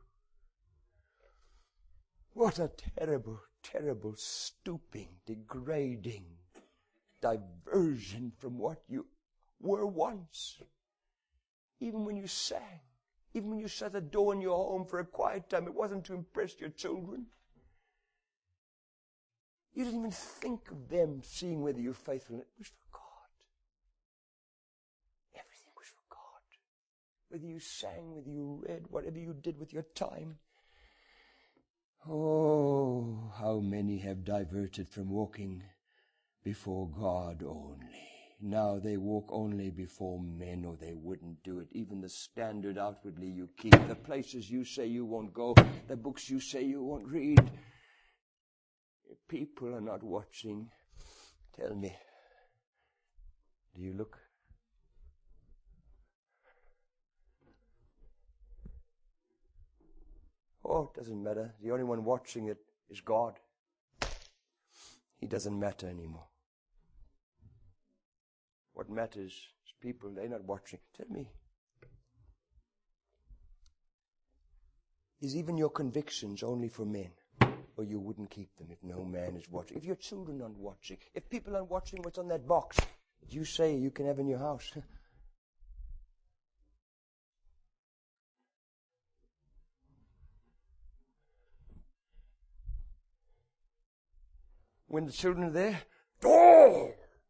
What a terrible, terrible, stooping, degrading diversion from what you were once. Even when you sang, even when you shut the door in your home for a quiet time, it wasn't to impress your children. You didn't even think of them seeing whether you're faithful. It was for God. Everything was for God. Whether you sang, whether you read, whatever you did with your time. Oh, how many have diverted from walking before God only. Now they walk only before men, or they wouldn't do it. Even the standard outwardly you keep, the places you say you won't go, the books you say you won't read. If people are not watching, tell me, do you look? Oh, it doesn't matter. The only one watching it is God. He doesn't matter anymore. What matters is people, they're not watching. Tell me, is even your convictions only for men? Or you wouldn't keep them if no man is watching? If your children aren't watching, if people aren't watching what's on that box that you say you can have in your house, when the children are there, oh!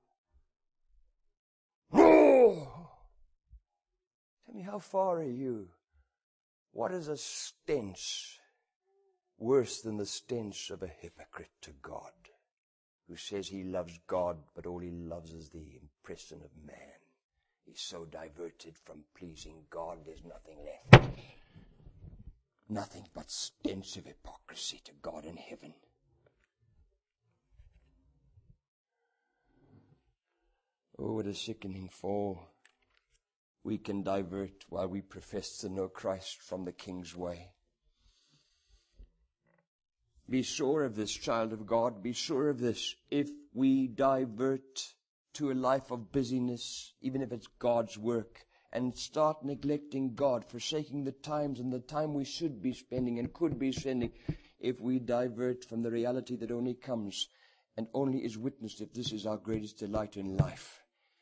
No! Tell me, how far are you? What is a stench worse than the stench of a hypocrite to God, who says he loves God, but all he loves is the impression of man? He's so diverted from pleasing God, there's nothing left. Nothing but stench of hypocrisy to God in heaven. Oh, what a sickening fall. We can divert while we profess to know Christ from the King's way. Be sure of this, child of God. Be sure of this. If we divert to a life of busyness, even if it's God's work, and start neglecting God, forsaking the times and the time we should be spending and could be spending, if we divert from the reality that only comes and only is witnessed if this is our greatest delight in life,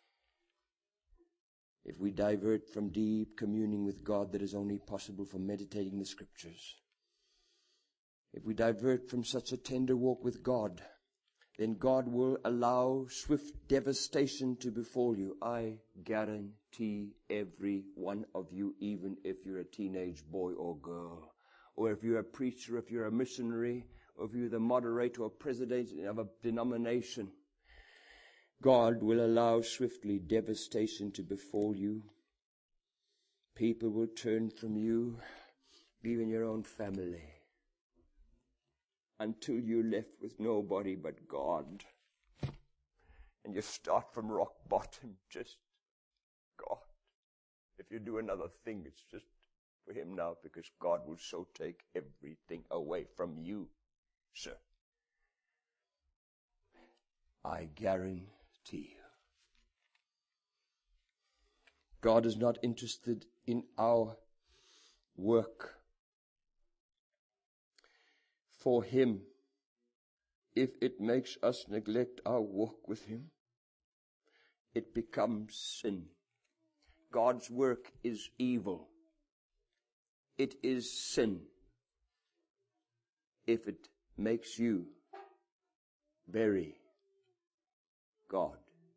if we divert from deep communing with God that is only possible from meditating the Scriptures, if we divert from such a tender walk with God then God will allow swift devastation to befall you. I guarantee every one of you, even if you're a teenage boy or girl, or if you're a preacher, if you're a missionary, or if you're the moderator or president of a denomination, God will allow swiftly devastation to befall you. People will turn from you, even your own family, until you're left with nobody but God. And you start from rock bottom, just God. If you do another thing, it's just for Him now, because God will so take everything away from you, sir. I guarantee you. God is not interested in our work. For Him, if it makes us neglect our walk with Him, it becomes sin. God's work is evil. It is sin if it makes you bury God.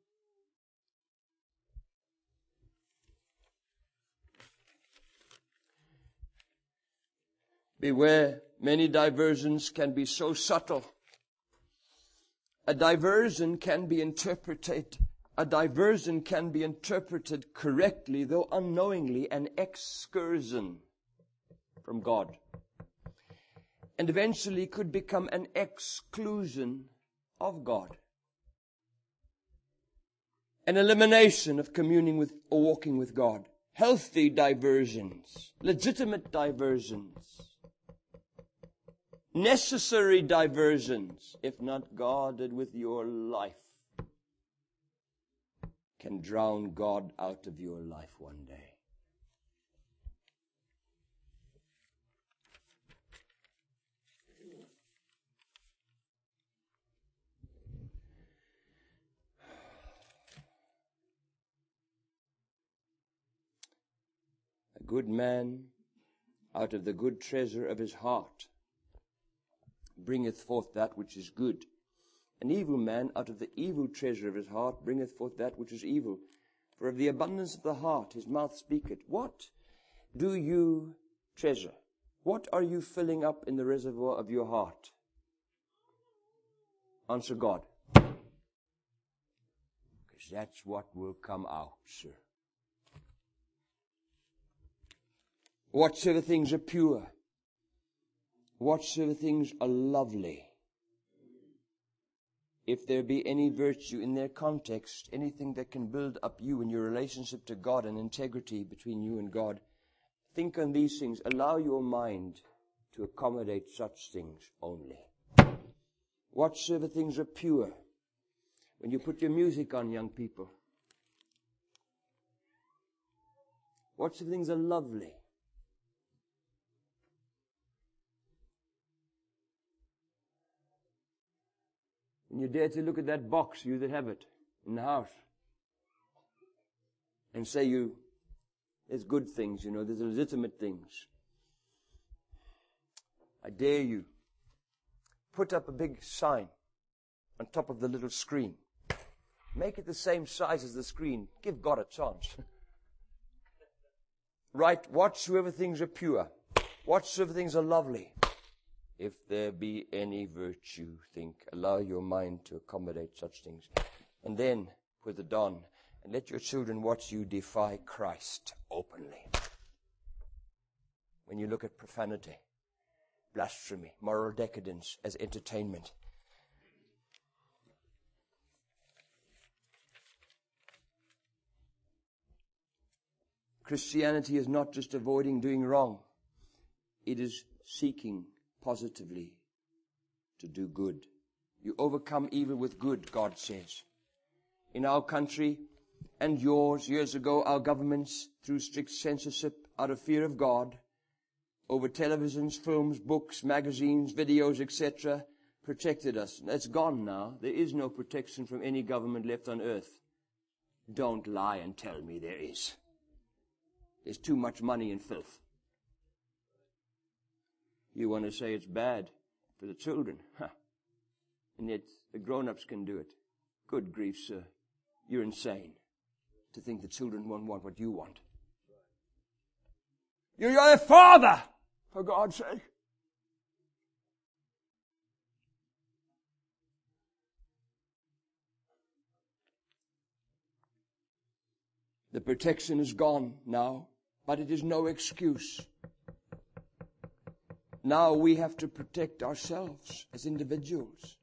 Beware, many diversions can be so subtle. A diversion can be interpreted, a diversion can be interpreted correctly, though unknowingly, an excursion from God. And eventually could become an exclusion of God. An elimination of communing with or walking with God. Healthy diversions, legitimate diversions, necessary diversions, if not guarded with your life, can drown God out of your life one day. A good man out of the good treasure of his heart bringeth forth that which is good. An evil man out of the evil treasure of his heart bringeth forth that which is evil. For of the abundance of the heart his mouth speaketh. What do you treasure? What are you filling up in the reservoir of your heart? Answer God. Because that's what will come out, sir. Whatsoever things are pure, whatsoever things are lovely, if there be any virtue in their context, anything that can build up you in your relationship to God and integrity between you and God, think on these things. Allow your mind to accommodate such things only. Whatsoever things are pure. When you put your music on, young people, whatsoever things are lovely. And you dare to look at that box, you that have it, in the house, and say you, there's good things, you know, there's legitimate things. I dare you, put up a big sign on top of the little screen. Make it the same size as the screen. Give God a chance. Write, whatsoever things are pure, whatsoever things are lovely. If there be any virtue, think, allow your mind to accommodate such things. And then put it on, and let your children watch you defy Christ openly. When you look at profanity, blasphemy, moral decadence as entertainment. Christianity is not just avoiding doing wrong. It is seeking positively to do good. You overcome evil with good, God says. In our country and yours, years ago, our governments, through strict censorship, out of fear of God, over televisions, films, books, magazines, videos, et cetera, protected us. That's gone now. There is no protection from any government left on earth. Don't lie and tell me there is. There's too much money and filth. You want to say it's bad for the children? Huh. And yet the grown-ups can do it. Good grief, sir. You're insane to think the children won't want what you want. You're your father, for God's sake. The protection is gone now, but it is no excuse. Now we have to protect ourselves as individuals.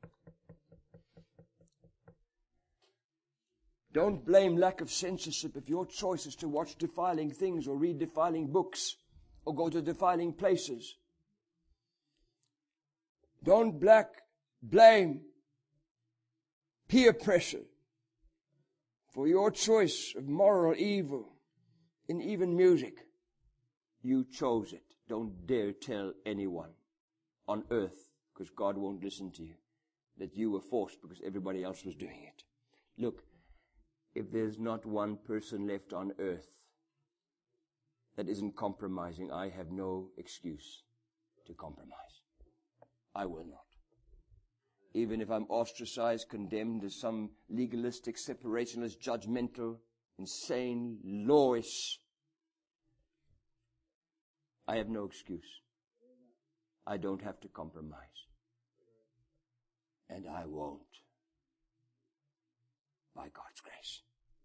Don't blame lack of censorship if your choice is to watch defiling things or read defiling books or go to defiling places. Don't black, blame peer pressure for your choice of moral evil in even music. You chose it. Don't dare tell anyone on earth, because God won't listen to you, that you were forced because everybody else was doing it. Look, if there's not one person left on earth that isn't compromising, I have no excuse to compromise. I will not. Even if I'm ostracized, condemned as some legalistic, separationist, judgmental, insane, lawish, I have no excuse. I don't have to compromise. And I won't. By God's grace.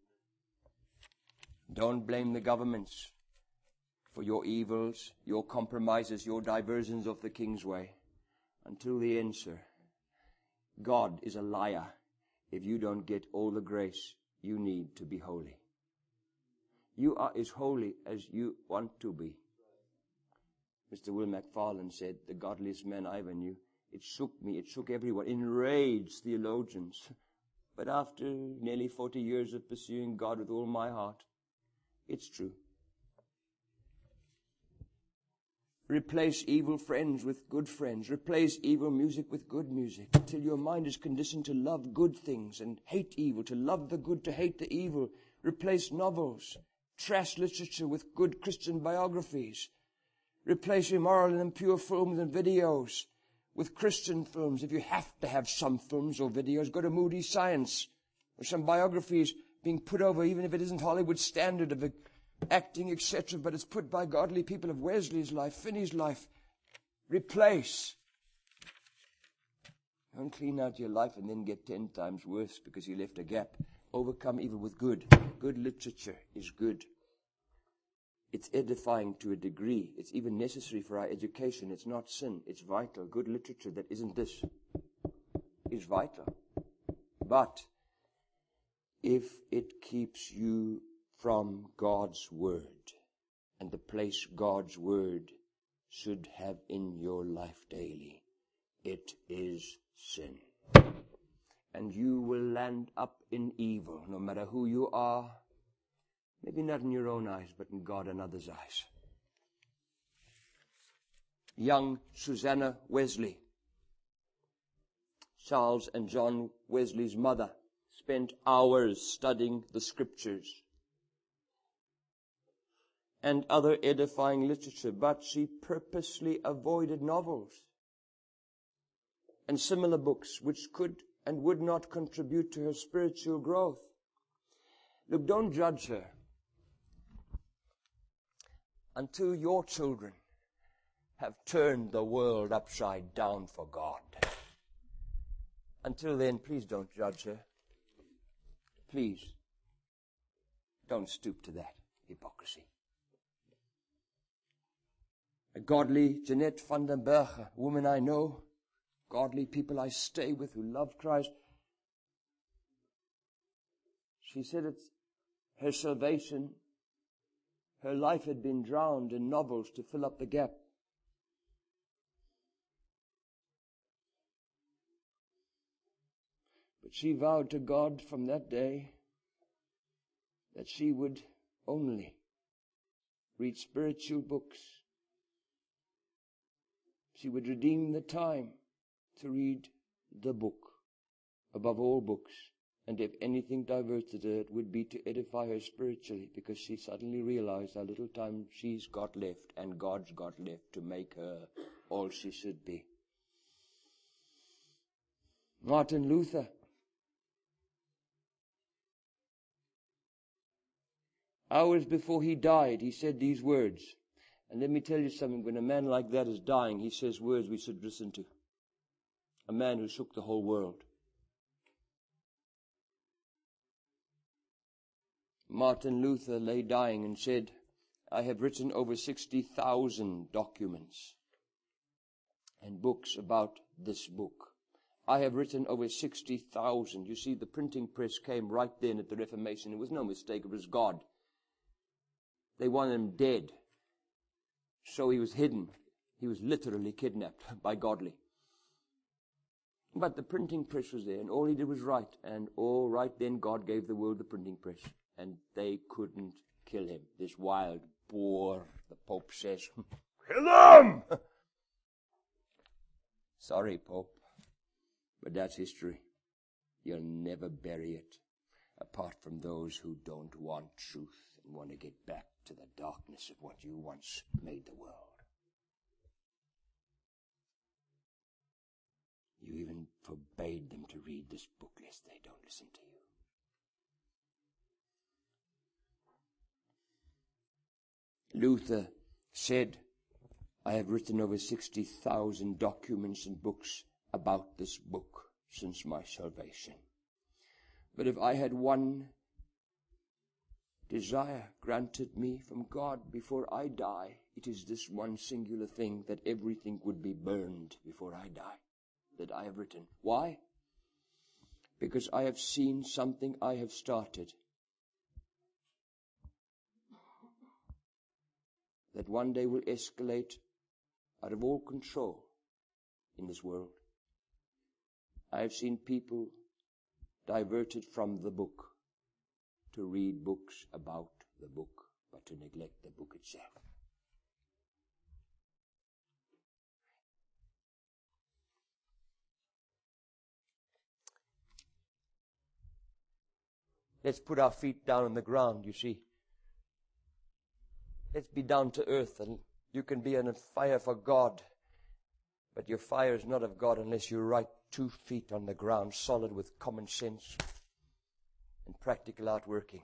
Don't blame the governments for your evils, your compromises, your diversions of the King's way. Until the end, sir. God is a liar if you don't get all the grace you need to be holy. You are as holy as you want to be. Mister Will MacFarlane said, the godliest man I ever knew. It shook me, it shook everyone, enraged theologians. But after nearly forty years of pursuing God with all my heart, it's true. Replace evil friends with good friends. Replace evil music with good music until your mind is conditioned to love good things and hate evil, to love the good, to hate the evil. Replace novels, trash literature with good Christian biographies. Replace immoral and impure films and videos with Christian films. If you have to have some films or videos, go to Moody Science, or some biographies being put over, even if it isn't Hollywood standard of acting, et cetera, but it's put by godly people of Wesley's life, Finney's life. Replace. Don't clean out your life and then get ten times worse because you left a gap. Overcome evil with good. Good literature is good. It's edifying to a degree. It's even necessary for our education. It's not sin. It's vital. Good literature that isn't this is vital. But if it keeps you from God's word and the place God's word should have in your life daily, it is sin. And you will land up in evil, no matter who you are. Maybe not in your own eyes, but in God and others' eyes. Young Susanna Wesley, Charles and John Wesley's mother, spent hours studying the scriptures and other edifying literature, but she purposely avoided novels and similar books which could and would not contribute to her spiritual growth. Look, don't judge her until your children have turned the world upside down for God. Until then, please don't judge her. Please don't stoop to that hypocrisy. A godly Jeanette van den Berg, a woman I know, godly people I stay with who love Christ. She said it's her salvation. Her life had been drowned in novels to fill up the gap. But she vowed to God from that day that she would only read spiritual books. She would redeem the time to read the book above all books. And if anything diverted her, it would be to edify her spiritually, because she suddenly realized how little time she's got left and God's got left to make her all she should be. Martin Luther. Hours before he died, he said these words. And let me tell you something, when a man like that is dying, he says words we should listen to. A man who shook the whole world. Martin Luther lay dying and said, I have written over sixty thousand documents and books about this book. I have written over sixty thousand. You see, the printing press came right then at the Reformation. It was no mistake, it was God. They wanted him dead. So he was hidden. He was literally kidnapped by Godly. But the printing press was there, and all he did was write. And all right then, God gave the world the printing press. And they couldn't kill him. This wild boar, the Pope says, kill him! Sorry, Pope, but that's history. You'll never bury it, apart from those who don't want truth and want to get back to the darkness of what you once made the world. You even forbade them to read this book lest they don't listen to you. Luther said, I have written over sixty thousand documents and books about this book since my salvation. But if I had one desire granted me from God before I die, it is this one singular thing, that everything would be burned before I die, that I have written. Why? Because I have seen something I have started that one day will escalate out of all control in this world. I have seen people diverted from the book to read books about the book, but to neglect the book itself. Let's put our feet down on the ground, you see. Let's be down to earth, and you can be on a fire for God, but your fire is not of God unless you're right two feet on the ground, solid with common sense and practical outworking.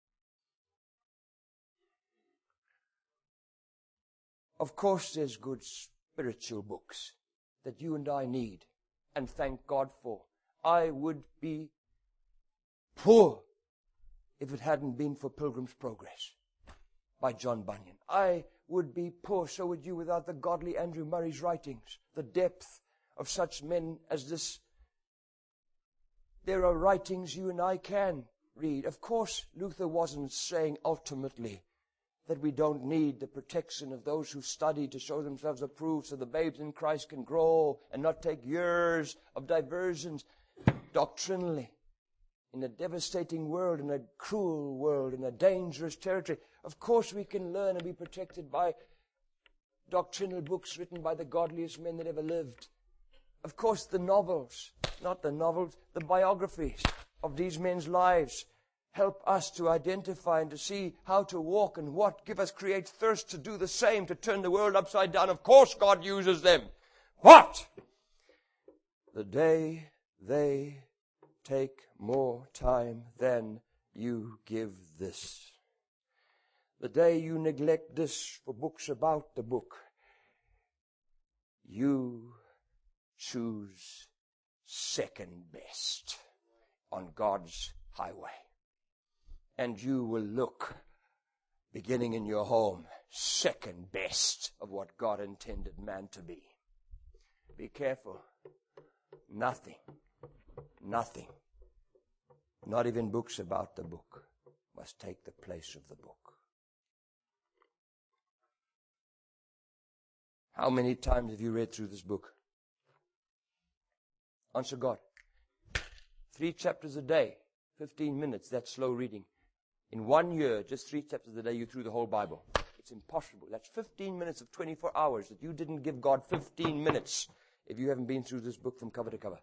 Of course, there's good spiritual books that you and I need and thank God for. I would be poor if it hadn't been for Pilgrim's Progress by John Bunyan. I would be poor, so would you, without the godly Andrew Murray's writings, the depth of such men as this. There are writings you and I can read. Of course, Luther wasn't saying ultimately that we don't need the protection of those who study to show themselves approved, so the babes in Christ can grow and not take years of diversions doctrinally. In a devastating world, in a cruel world, in a dangerous territory, of course we can learn and be protected by doctrinal books written by the godliest men that ever lived. Of course the novels, not the novels, the biographies of these men's lives help us to identify and to see how to walk and what, give us, create thirst to do the same, to turn the world upside down. Of course God uses them. What? The day they take more time than you give this. The day you neglect this for books about the book, you choose second best on God's highway. And you will look, beginning in your home, second best of what God intended man to be. Be careful. Nothing, nothing, not even books about the book, must take the place of the book. How many times have you read through this book? Answer God. Three chapters a day, fifteen minutes, that's slow reading. In one year, just three chapters a day, you threw the whole Bible. It's impossible. That's fifteen minutes of twenty-four hours that you didn't give God fifteen minutes if you haven't been through this book from cover to cover.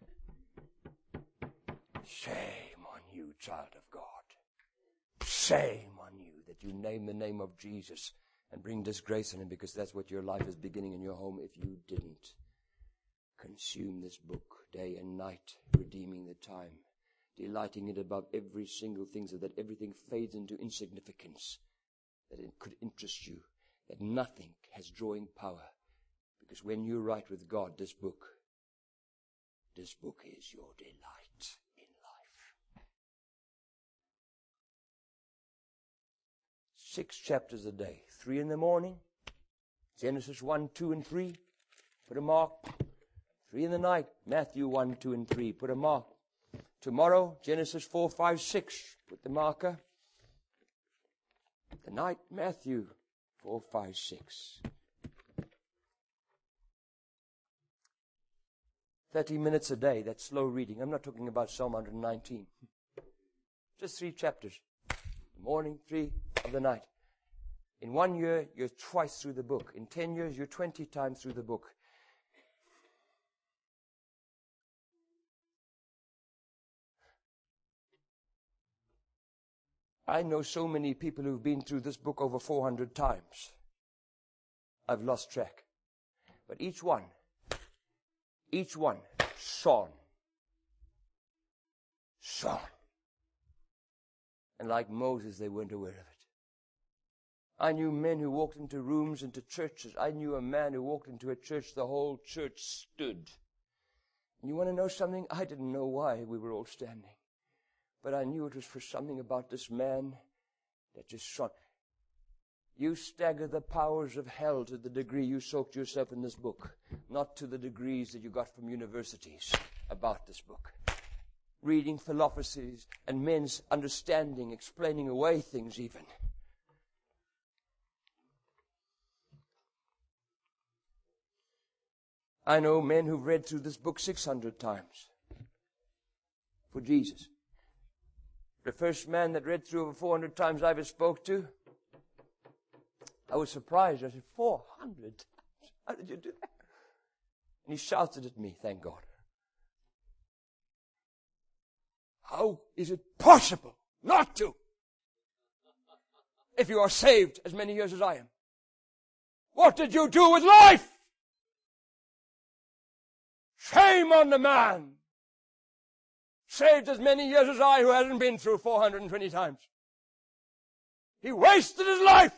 Shame on you, child of God. Shame on you that you name the name of Jesus and bring disgrace on him, because that's what your life is beginning in your home if you didn't. Consume this book day and night, redeeming the time, delighting it above every single thing, so that everything fades into insignificance, that it could interest you, that nothing has drawing power. Because when you're right with God, this book, this book is your delight in life. Six chapters a day, three in the morning, Genesis one, two, and three, put a mark. Three in the night, Matthew one, two, and three, put a mark. Tomorrow, Genesis four, five, six, put the marker. The night, Matthew four, five, six. Thirty minutes a day, that's slow reading. I'm not talking about Psalm one nineteen. Just three chapters. The morning, three of the night. In one year, you're twice through the book. In ten years, you're twenty times through the book. I know so many people who've been through this book over four hundred times. I've lost track. But each one, each one, shone. Shone. And like Moses, they weren't aware of it. I knew men who walked into rooms, into churches. I knew a man who walked into a church, the whole church stood. And you want to know something? I didn't know why we were all standing. But I knew it was for something about this man that just shone. You stagger the powers of hell to the degree you soaked yourself in this book, not to the degrees that you got from universities about this book. Reading philosophies and men's understanding, explaining away things even. I know men who've read through this book six hundred times for Jesus. The first man that read through over four hundred times I ever spoke to, I was surprised. I said, four hundred times? How did you do that? And he shouted at me, thank God. How is it possible not to? If you are saved as many years as I am. What did you do with life? Shame on the man. Saved as many years as I, who hasn't been through four hundred twenty times. He wasted his life.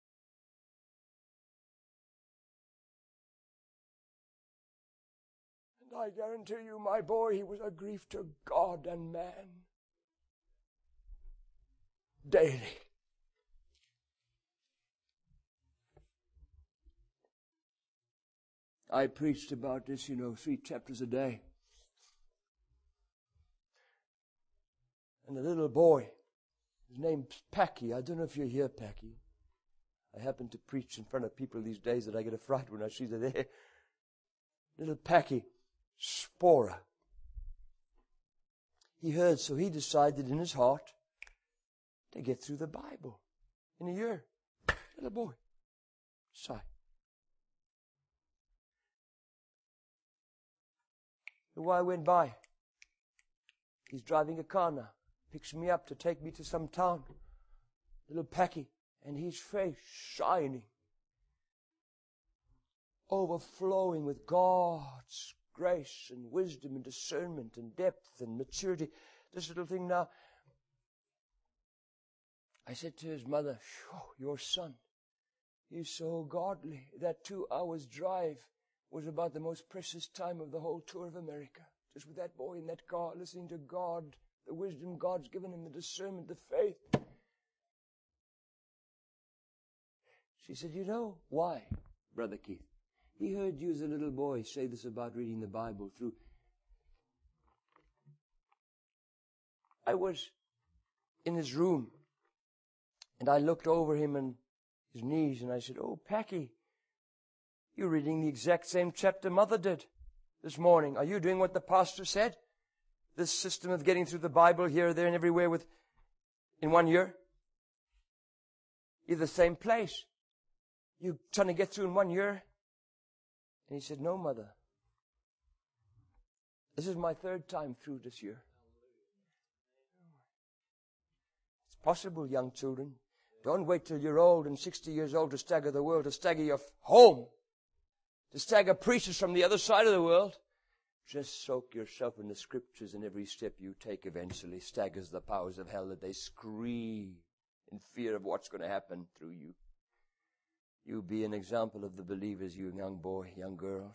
And I guarantee you, my boy, he was a grief to God and man. Daily. I preached about this, you know, three chapters a day. And the little boy, his name's Packy. I don't know if you're here, Packy. I happen to preach in front of people these days that I get a fright when I see that there. Little Packy, Spora. He heard, so he decided in his heart to get through the Bible in a year. Little boy. Sigh. A while went by. He's driving a car now. Picks me up to take me to some town. Little Packy. And his face shining. Overflowing with God's grace and wisdom and discernment and depth and maturity. This little thing now. I said to his mother, your son, he's so godly. That two hours drive was about the most precious time of the whole tour of America. Just with that boy in that car, listening to God, the wisdom God's given him, the discernment, the faith. She said, you know why, Brother Keith? He heard you as a little boy say this about reading the Bible through. I was in his room, and I looked over him and his knees, and I said, oh, Packy, you're reading the exact same chapter Mother did this morning. Are you doing what the pastor said? This system of getting through the Bible here, there, and everywhere with in one year? You're the same place. You're trying to get through in one year? And he said, no, Mother. This is my third time through this year. It's possible, young children. Don't wait till you're old and sixty years old to stagger the world, to stagger your home, to stagger preachers from the other side of the world. Just soak yourself in the Scriptures, and every step you take eventually staggers the powers of hell that they scream in fear of what's going to happen through you. You be an example of the believers, you young boy, young girls.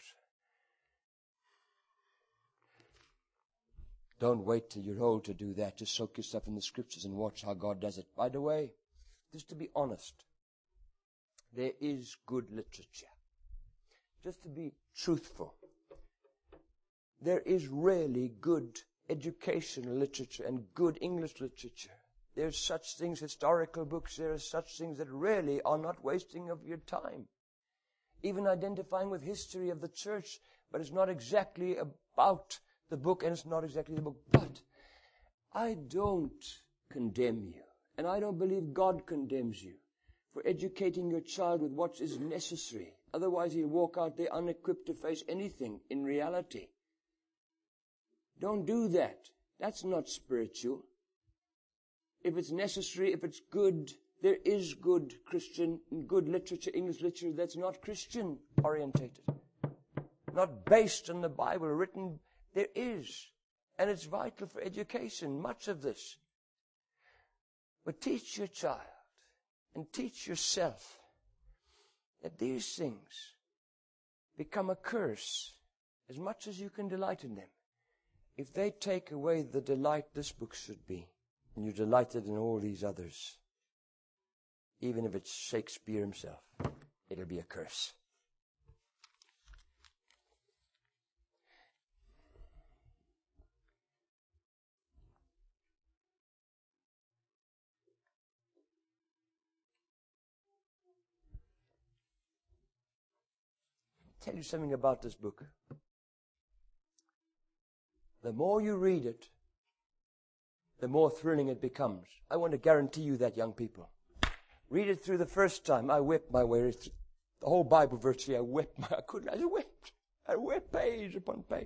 Don't wait till you're old to do that. Just soak yourself in the Scriptures and watch how God does it. By the way, just to be honest, there is good literature. Just to be truthful, there is really good educational literature and good English literature. There's such things, historical books, there are such things that really are not wasting of your time. Even identifying with history of the church, but it's not exactly about the book, and it's not exactly the book. But I don't condemn you, and I don't believe God condemns you for educating your child with what is necessary. Otherwise he'll walk out there unequipped to face anything in reality. Don't do that. That's not spiritual. If it's necessary, if it's good, there is good Christian, good literature, English literature that's not Christian orientated. Not based on the Bible, written, there is. And it's vital for education, much of this. But teach your child and teach yourself that these things become a curse as much as you can delight in them. If they take away the delight this book should be, and you're delighted in all these others, even if it's Shakespeare himself, it'll be a curse. I'll tell you something about this book. The more you read it, the more thrilling it becomes. I want to guarantee you that, young people. Read it through the first time. I wept my way through the whole Bible virtually. I wept. My, I couldn't. I wept. I wept page upon page.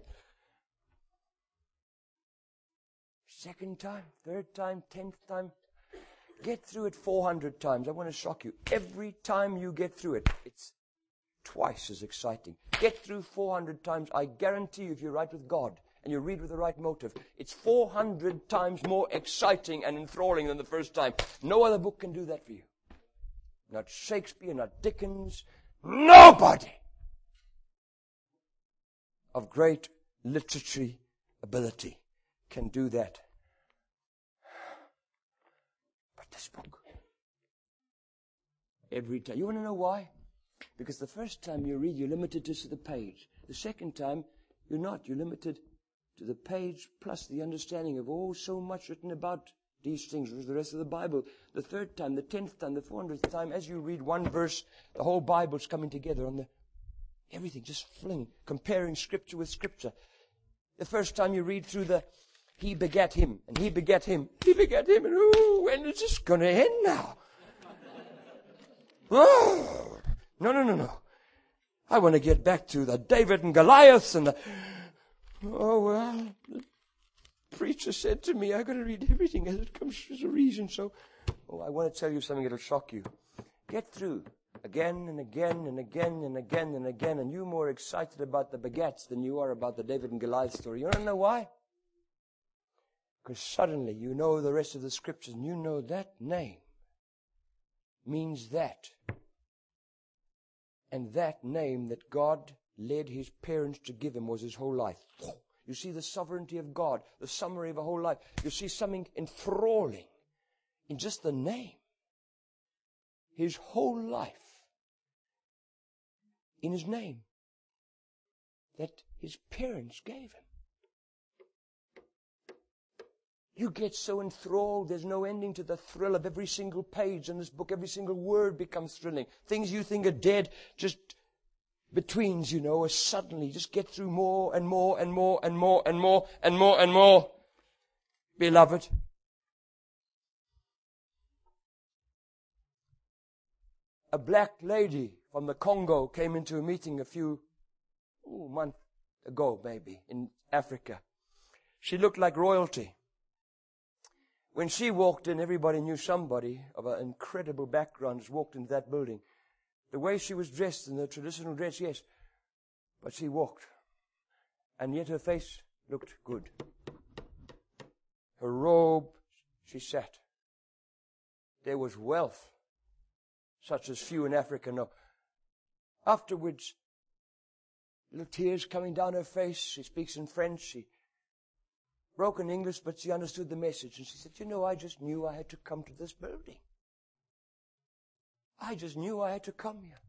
Second time, third time, tenth time. Get through it four hundred times. I want to shock you. Every time you get through it, it's twice as exciting. Get through four hundred times. I guarantee you, if you're right with God, and you read with the right motive, it's four hundred times more exciting and enthralling than the first time. No other book can do that for you. Not Shakespeare, not Dickens, nobody of great literary ability can do that. But this book, every time. You want to know why? Because the first time you read, you're limited just to the page. The second time, you're not. You're limited to the page plus the understanding of oh, so much written about these things, the rest of the Bible. The third time, the tenth time, the four hundredth time, as you read one verse, the whole Bible's coming together on the everything, just fling, comparing Scripture with Scripture. The first time you read through the he begat him, and he begat him, he begat him, and oh, when is this going to end now? Oh, no, no, no, no. I want to get back to the David and Goliath and the oh, well, the preacher said to me, I've got to read everything as it comes as a reason. So, oh, I want to tell you something that'll shock you. Get through again and again and again and again and again, and you're more excited about the begats than you are about the David and Goliath story. You want to know why? Because suddenly you know the rest of the Scriptures, and you know that name means that. And that name that God led his parents to give him was his whole life. You see the sovereignty of God, the summary of a whole life. You see something enthralling in just the name. His whole life in his name that his parents gave him. You get so enthralled, there's no ending to the thrill of every single page in this book. Every single word becomes thrilling. Things you think are dead, just betweens, you know, or suddenly just get through more and more and more and more and more and more and more. Beloved, a black lady from the Congo came into a meeting a few ooh, months ago, maybe, in Africa. She looked like royalty. When she walked in, everybody knew somebody of an incredible background has walked into that building. The way she was dressed in the traditional dress, yes, but she walked. And yet her face looked good. Her robe, she sat. There was wealth, such as few in Africa know. Afterwards, little tears coming down her face. She speaks in French. She broken English, but she understood the message. And she said, you know, I just knew I had to come to this building. I just knew I had to come here.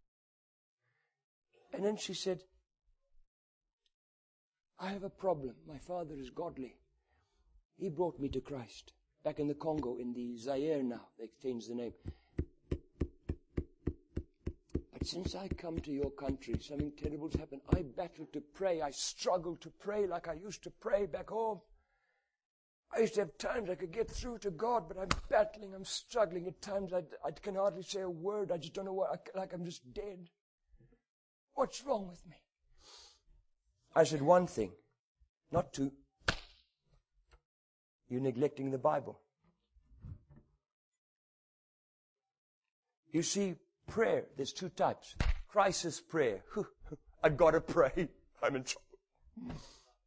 And then she said, I have a problem. My father is godly. He brought me to Christ. Back in the Congo, in the Zaire now. They changed the name. But since I come to your country, something terrible has happened. I battle to pray. I struggle to pray like I used to pray back home. I used to have times I could get through to God, but I'm battling, I'm struggling. At times I, I can hardly say a word. I just don't know what, I, like I'm just dead. What's wrong with me? I said, one thing, not two. You're neglecting the Bible. You see, prayer, there's two types. Crisis prayer. I've got to pray. I'm in trouble.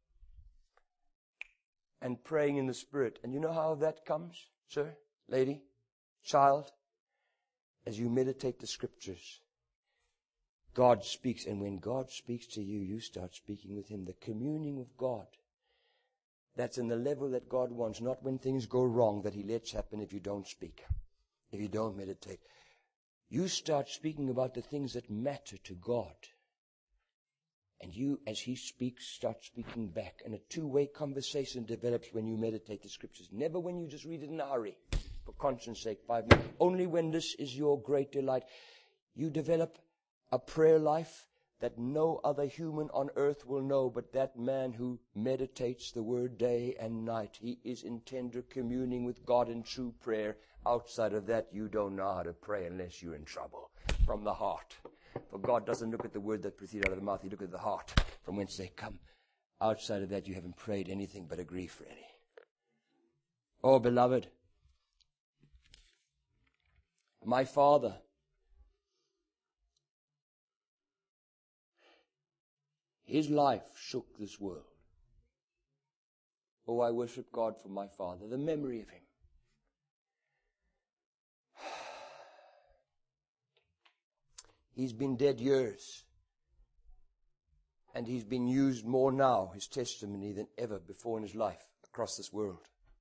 And praying in the Spirit. And you know how that comes, sir, lady, child? As you meditate the Scriptures, God speaks. And when God speaks to you, you start speaking with Him. The communing with God. That's in the level that God wants. Not when things go wrong that He lets happen if you don't speak. If you don't meditate. You start speaking about the things that matter to God. And you, as He speaks, start speaking back. And a two-way conversation develops when you meditate the Scriptures. Never when you just read it in a hurry. For conscience sake, five minutes. Only when this is your great delight. You develop a prayer life that no other human on earth will know but that man who meditates the Word day and night. He is in tender communing with God in true prayer. Outside of that, you don't know how to pray unless you're in trouble. From the heart. For God doesn't look at the word that proceeds out of the mouth. He looks at the heart from whence they come. Outside of that, you haven't prayed anything but a grief, really. Oh, beloved, my father, his life shook this world. Oh, I worship God for my father, the memory of him. He's been dead years. And he's been used more now, his testimony, than ever before in his life across this world.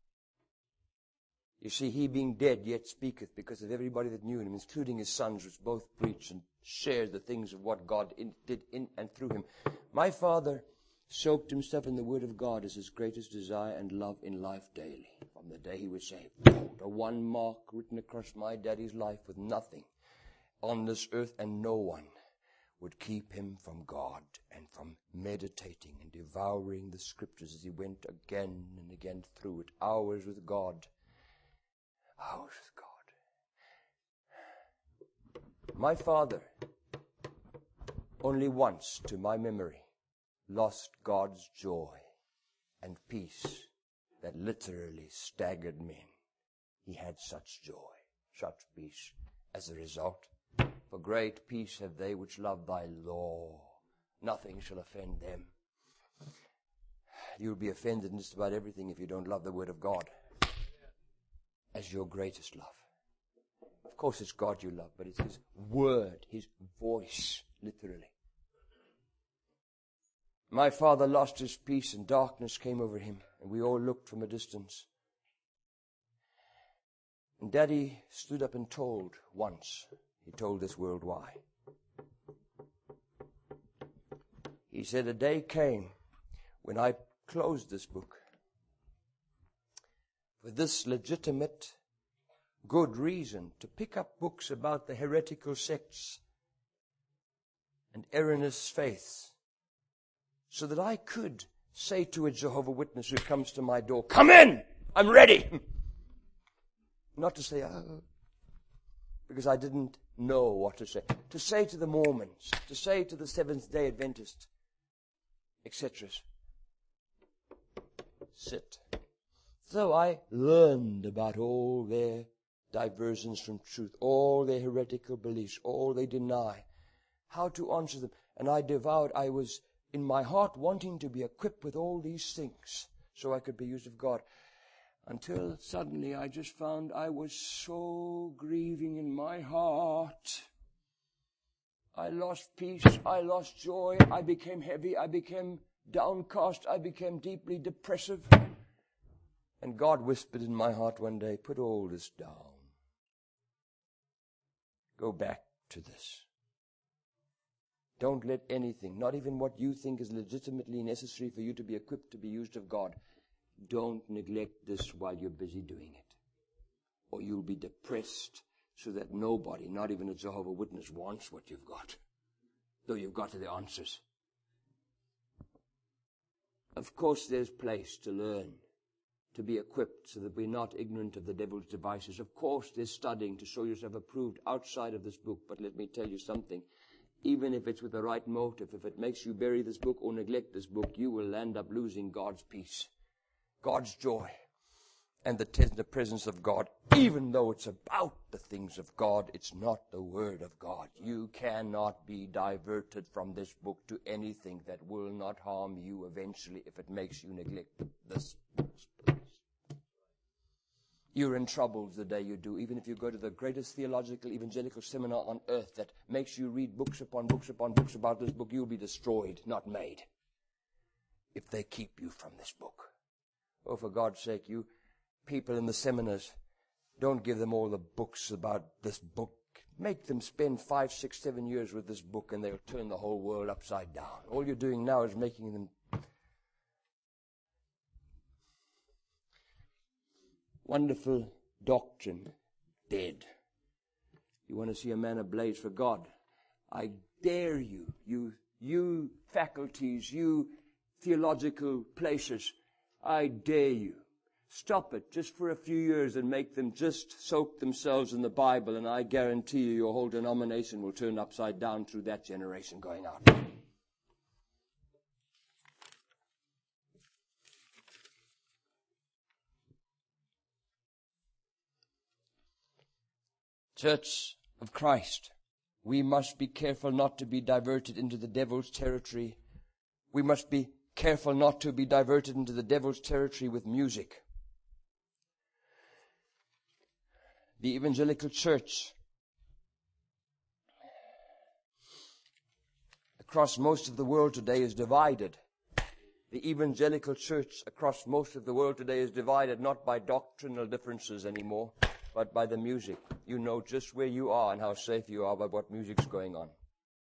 You see, he being dead yet speaketh because of everybody that knew him, including his sons, which both preached and shared the things of what God in, did in and through him. My father soaked himself in the Word of God as his greatest desire and love in life daily, from the day he was saved. The one mark written across my daddy's life with nothing on this earth, and no one would keep him from God and from meditating and devouring the Scriptures as he went again and again through it. Hours with God. Hours with God. My father, only once to my memory, lost God's joy and peace that literally staggered men. He had such joy, such peace as a result. For great peace have they which love thy law. Nothing shall offend them. You'll be offended in just about everything if you don't love the Word of God as your greatest love. Of course it's God you love, but it's His Word, His voice, literally. My father lost his peace and darkness came over him, and we all looked from a distance. And Daddy stood up and told once. He told this world why. He said, a day came when I closed this book for this legitimate, good reason to pick up books about the heretical sects and erroneous faiths so that I could say to a Jehovah Witness who comes to my door, come in, I'm ready. Not to say, oh, because I didn't know what to say. To say to the Mormons, to say to the Seventh-day Adventists, et cetera. Sit. So I learned about all their diversions from truth, all their heretical beliefs, all they deny, how to answer them. And I devoured, I was in my heart wanting to be equipped with all these things so I could be used of God. Until suddenly I just found I was so grieving in my heart. I lost peace, I lost joy, I became heavy, I became downcast, I became deeply depressive. And God whispered in my heart one day, put all this down. Go back to this. Don't let anything, not even what you think is legitimately necessary for you to be equipped to be used of God, don't neglect this while you're busy doing it. Or you'll be depressed so that nobody, not even a Jehovah's Witness, wants what you've got, though you've got the answers. Of course, there's place to learn, to be equipped so that we're not ignorant of the devil's devices. Of course, there's studying to show yourself approved outside of this book. But let me tell you something. Even if it's with the right motive, if it makes you bury this book or neglect this book, you will end up losing God's peace, God's joy, and the tender presence of God. Even though it's about the things of God, it's not the Word of God. You cannot be diverted from this book to anything that will not harm you eventually if it makes you neglect this. You're in trouble the day you do, even if you go to the greatest theological evangelical seminar on earth that makes you read books upon books upon books about this book. You'll be destroyed, not made, if they keep you from this book. Oh, for God's sake, you people in the seminars, don't give them all the books about this book. Make them spend five, six, seven years with this book and they'll turn the whole world upside down. All you're doing now is making them wonderful doctrine dead. You want to see a man ablaze for God? I dare you, you, you faculties, you theological places, I dare you. Stop it just for a few years and make them just soak themselves in the Bible, and I guarantee you your whole denomination will turn upside down through that generation going out. Church of Christ, we must be careful not to be diverted into the devil's territory. We must be careful not to be diverted into the devil's territory with music. The evangelical church across most of the world today is divided. The evangelical church across most of the world today is divided not by doctrinal differences anymore, but by the music. You know just where you are and how safe you are by what music's going on.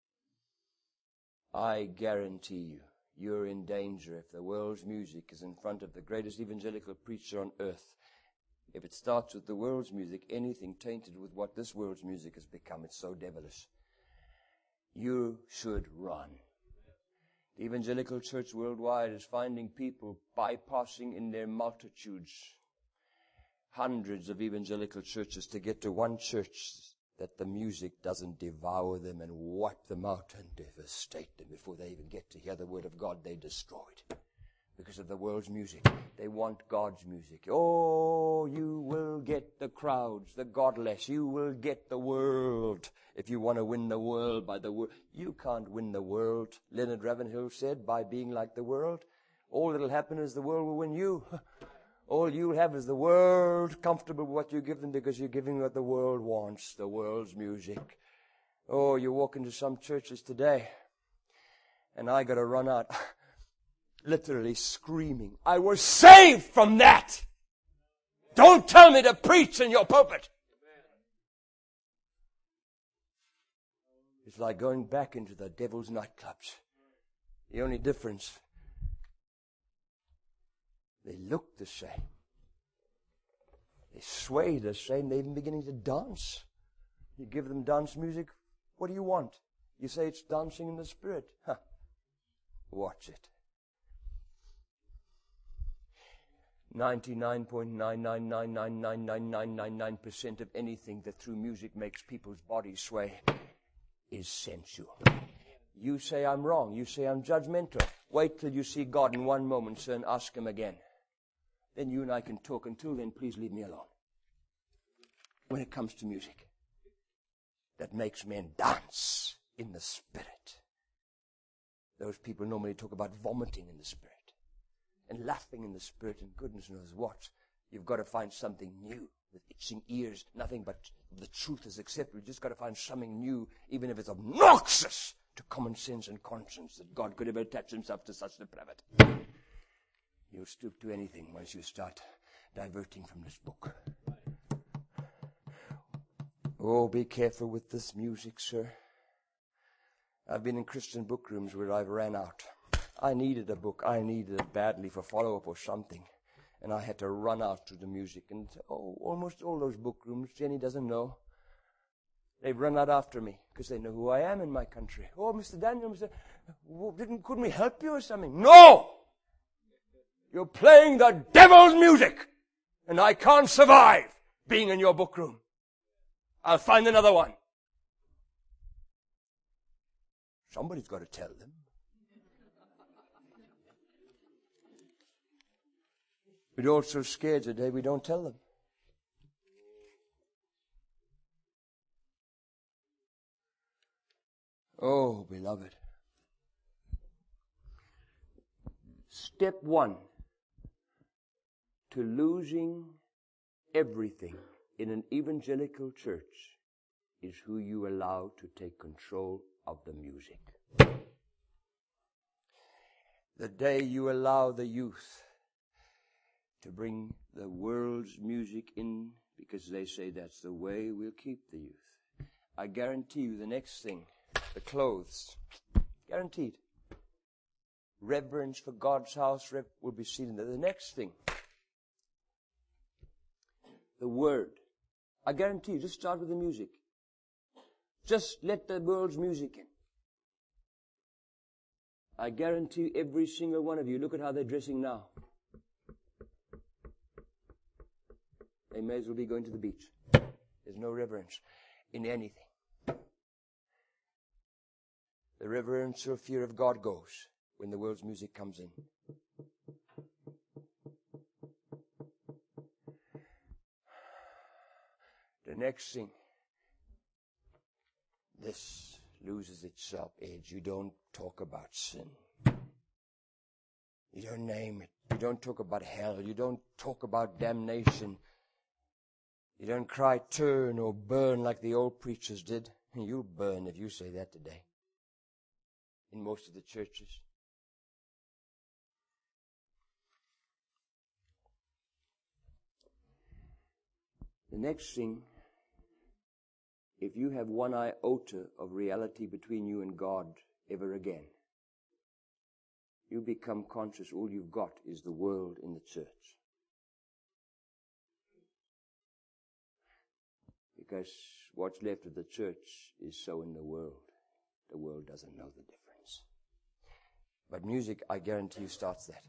I guarantee you, you're in danger if the world's music is in front of the greatest evangelical preacher on earth. If it starts with the world's music, anything tainted with what this world's music has become, it's so devilish. You should run. The evangelical church worldwide is finding people bypassing in their multitudes hundreds of evangelical churches to get to one church that the music doesn't devour them and wipe them out and devastate them before they even get to hear the word of God. They destroyed because of the world's music. They want God's music. Oh, you will get the crowds, the godless. You will get the world if you want to win the world by the word. You can't win the world, Leonard Ravenhill said, by being like the world. All that'll happen is the world will win you. All you have is the world, comfortable with what you give them because you're giving what the world wants, the world's music. Oh, you walk into some churches today, and I got to run out, literally screaming, I was saved from that! Don't tell me to preach in your pulpit! It's like going back into the devil's nightclubs. The only difference, they look the same. They sway the same. They're even beginning to dance. You give them dance music. What do you want? You say it's dancing in the Spirit. Huh. Watch it. ninety-nine point nine nine nine nine nine nine nine nine nine percent of anything that through music makes people's bodies sway is sensual. You say I'm wrong. You say I'm judgmental. Wait till you see God in one moment, sir, and ask Him again. Then you and I can talk. Until then, please leave me alone. When it comes to music that makes men dance in the Spirit, Those people normally talk about vomiting in the Spirit and laughing in the Spirit and goodness knows what. You've got to find something new. With itching ears, nothing but the truth is accepted. We've just got to find something new, even if it's obnoxious to common sense and conscience, that God could ever attach himself to such depravity. You'll stoop to anything once you start diverting from this book. Oh, be careful with this music, sir. I've been in Christian book rooms where I've ran out. I needed a book. I needed it badly for follow-up or something. And I had to run out to the music. And oh, almost all those book rooms, Jenny doesn't know. They've run out after me because they know who I am in my country. Oh, Mister Daniel, Mister Didn't, couldn't we help you or something? No! You're playing the devil's music. And I can't survive being in your book room. I'll find another one. Somebody's got to tell them. We're all so scared today we don't tell them. Oh, beloved. Step one to losing everything in an evangelical church is who you allow to take control of the music. The day you allow the youth to bring the world's music in because they say that's the way we'll keep the youth. I guarantee you the next thing, the clothes, guaranteed. Reverence for God's house will be seen in there. The next thing, the word. I guarantee you, just start with the music. Just let the world's music in. I guarantee you, every single one of you, look at how they're dressing now. They may as well be going to the beach. There's no reverence in anything. The reverence or fear of God goes when the world's music comes in. The next thing, this loses its sharp edge. You don't talk about sin. You don't name it. You don't talk about hell. You don't talk about damnation. You don't cry turn or burn like the old preachers did. You'll burn if you say that today. In most of the churches. The next thing, if you have one iota of reality between you and God ever again, you become conscious all you've got is the world in the church. Because what's left of the church is so in the world. The world doesn't know the difference. But music, I guarantee you, starts that.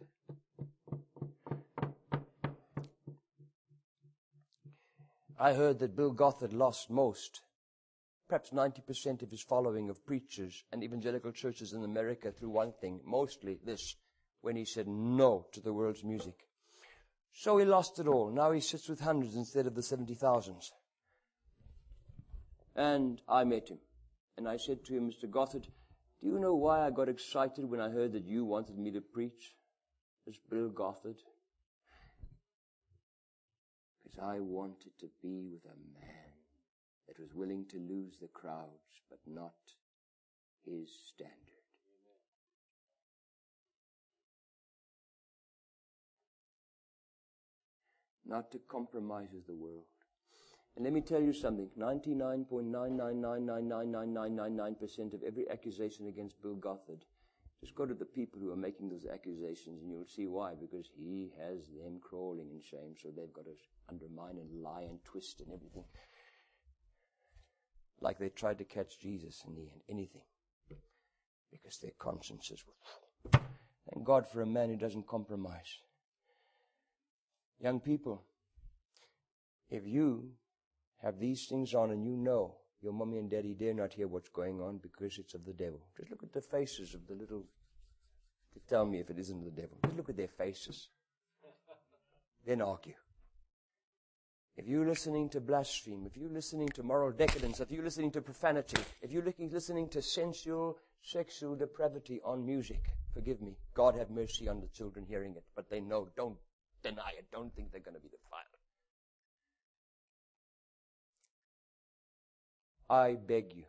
I heard that Bill Gothard lost most, perhaps ninety percent of his following of preachers and evangelical churches in America through one thing, mostly this, when he said no to the world's music. So he lost it all. Now he sits with hundreds instead of the seventy thousands. And I met him. And I said to him, Mister Gothard, do you know why I got excited when I heard that you wanted me to preach? It's Bill Gothard. Because I wanted to be with a man that was willing to lose the crowds, but not his standard. Not to compromise with the world. And let me tell you something, ninety-nine point nine nine nine nine nine nine nine nine nine percent of every accusation against Bill Gothard, just go to the people who are making those accusations and you'll see why, because he has them crawling in shame, so they've got to undermine and lie and twist and everything. Like they tried to catch Jesus in the end, anything. Because their consciences were... Thank God for a man who doesn't compromise. Young people, if you have these things on and you know your mommy and daddy dare not hear what's going on because it's of the devil. Just look at the faces of the little, to tell me if it isn't the devil. Just look at their faces. Then argue. If you're listening to blaspheme, if you're listening to moral decadence, if you're listening to profanity, if you're listening to sensual sexual depravity on music. Forgive me. God have mercy on the children hearing it. But they know. Don't deny it. Don't think they're going to be defiled. I beg you.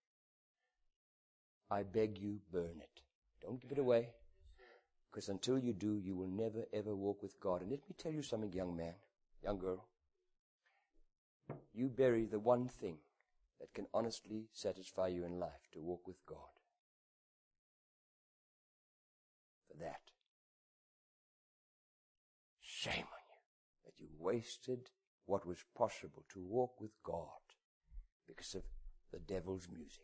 I beg you, burn it. Don't give it away. Because until you do, you will never ever walk with God. And let me tell you something, young man, young girl. You bury the one thing that can honestly satisfy you in life, to walk with God. For that. Shame on you that you wasted what was possible to walk with God because of the devil's music.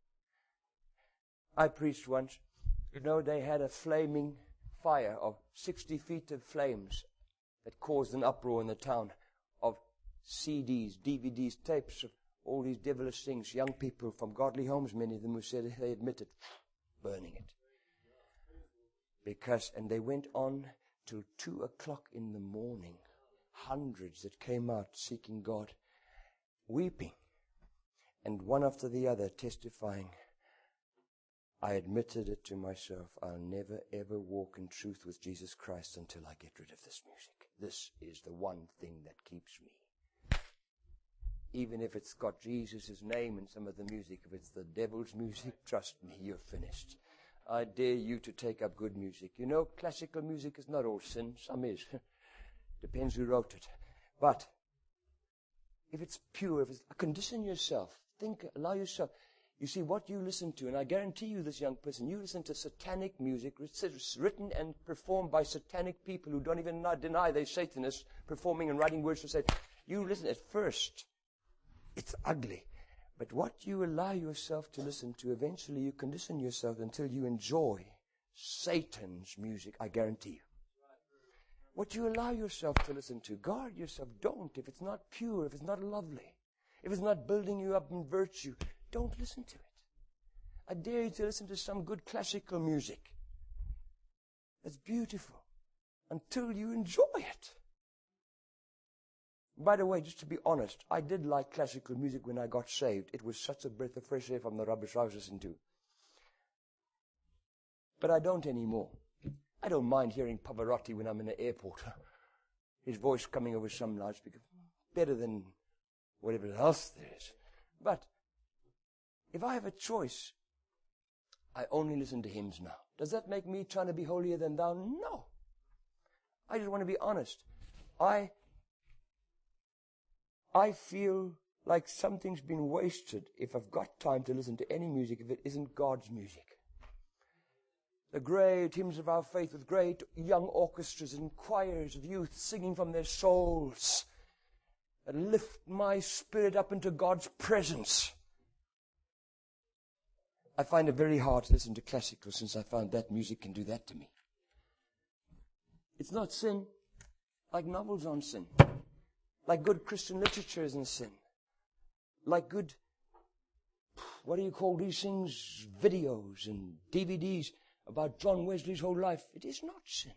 I preached once, you know, they had a flaming fire of sixty feet of flames that caused an uproar in the town of C Ds, D V Ds, tapes of all these devilish things. Young people from godly homes, many of them who said they admitted burning it. Because, and they went on till two o'clock in the morning. Hundreds that came out seeking God, weeping, and one after the other testifying, I admitted it to myself, I'll never ever walk in truth with Jesus Christ until I get rid of this music. This is the one thing that keeps me. Even if it's got Jesus' name in some of the music, if it's the devil's music, trust me, you're finished. I dare you to take up good music. You know, classical music is not all sin. Some is. Depends who wrote it. But if it's pure, if it's, condition yourself. Think, allow yourself. You see, what you listen to, and I guarantee you this young person, you listen to satanic music written and performed by satanic people who don't even deny they're Satanists, performing and writing words for Satan. You listen at first. It's ugly. But what you allow yourself to listen to, eventually you condition yourself until you enjoy Satan's music, I guarantee you. What you allow yourself to listen to, guard yourself. Don't. If it's not pure, if it's not lovely, if it's not building you up in virtue, don't listen to it. I dare you to listen to some good classical music. That's beautiful. Until you enjoy it. By the way, just to be honest, I did like classical music when I got saved. It was such a breath of fresh air from the rubbish I was listening to. But I don't anymore. I don't mind hearing Pavarotti when I'm in the airport. His voice coming over some loudspeaker. Better than whatever else there is. But if I have a choice, I only listen to hymns now. Does that make me trying to be holier than thou? No. I just want to be honest. I I feel like something's been wasted if I've got time to listen to any music if it isn't God's music. The great hymns of our faith with great young orchestras and choirs of youth singing from their souls that lift my spirit up into God's presence. I find it very hard to listen to classical since I found that music can do that to me. It's not sin, like novels aren't sin. Like good Christian literature isn't sin. Like good, what do you call these things? Videos and D V Ds about John Wesley's whole life. It is not sin.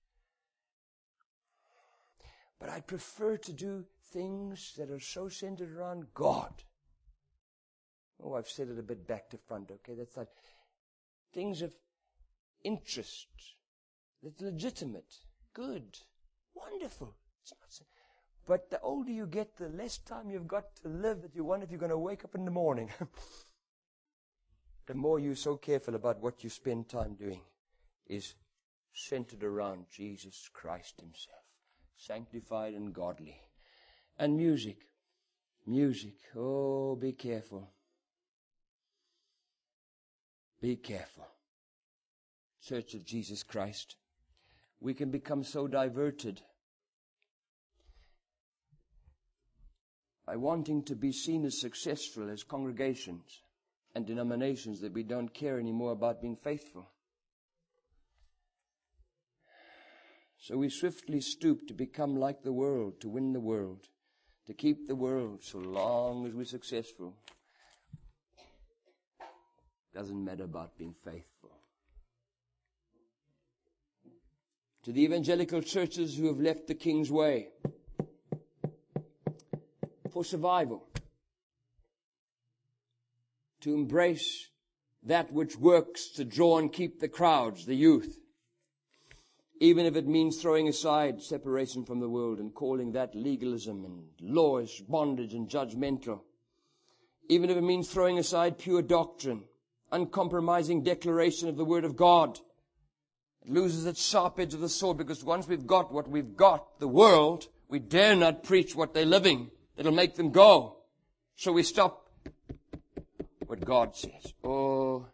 But I prefer to do things that are so centered around God. Oh, I've said it a bit back to front, okay? That's like things of interest, that's legitimate, good, wonderful. It's not sin. But the older you get, the less time you've got to live that you wonder if you're going to wake up in the morning. The more you're so careful about what you spend time doing is centered around Jesus Christ himself, sanctified and godly. And music, music, oh, be careful. Be careful. Church of Jesus Christ, we can become so diverted by wanting to be seen as successful as congregations and denominations that we don't care anymore about being faithful. So we swiftly stoop to become like the world, to win the world, to keep the world so long as we're successful. Doesn't matter about being faithful. To the evangelical churches who have left the King's way for survival, to embrace that which works to draw and keep the crowds, the youth. Even if it means throwing aside separation from the world and calling that legalism and lawish bondage and judgmental. Even if it means throwing aside pure doctrine, uncompromising declaration of the Word of God. It loses its sharp edge of the sword, because once we've got what we've got, the world, we dare not preach what they're living. It'll make them go. So we stop what God says. Oh,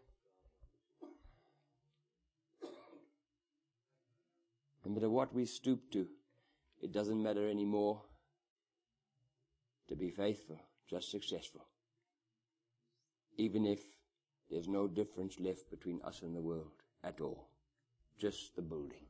no matter what we stoop to, it doesn't matter anymore to be faithful, just successful. Even if there's no difference left between us and the world at all. Just the building.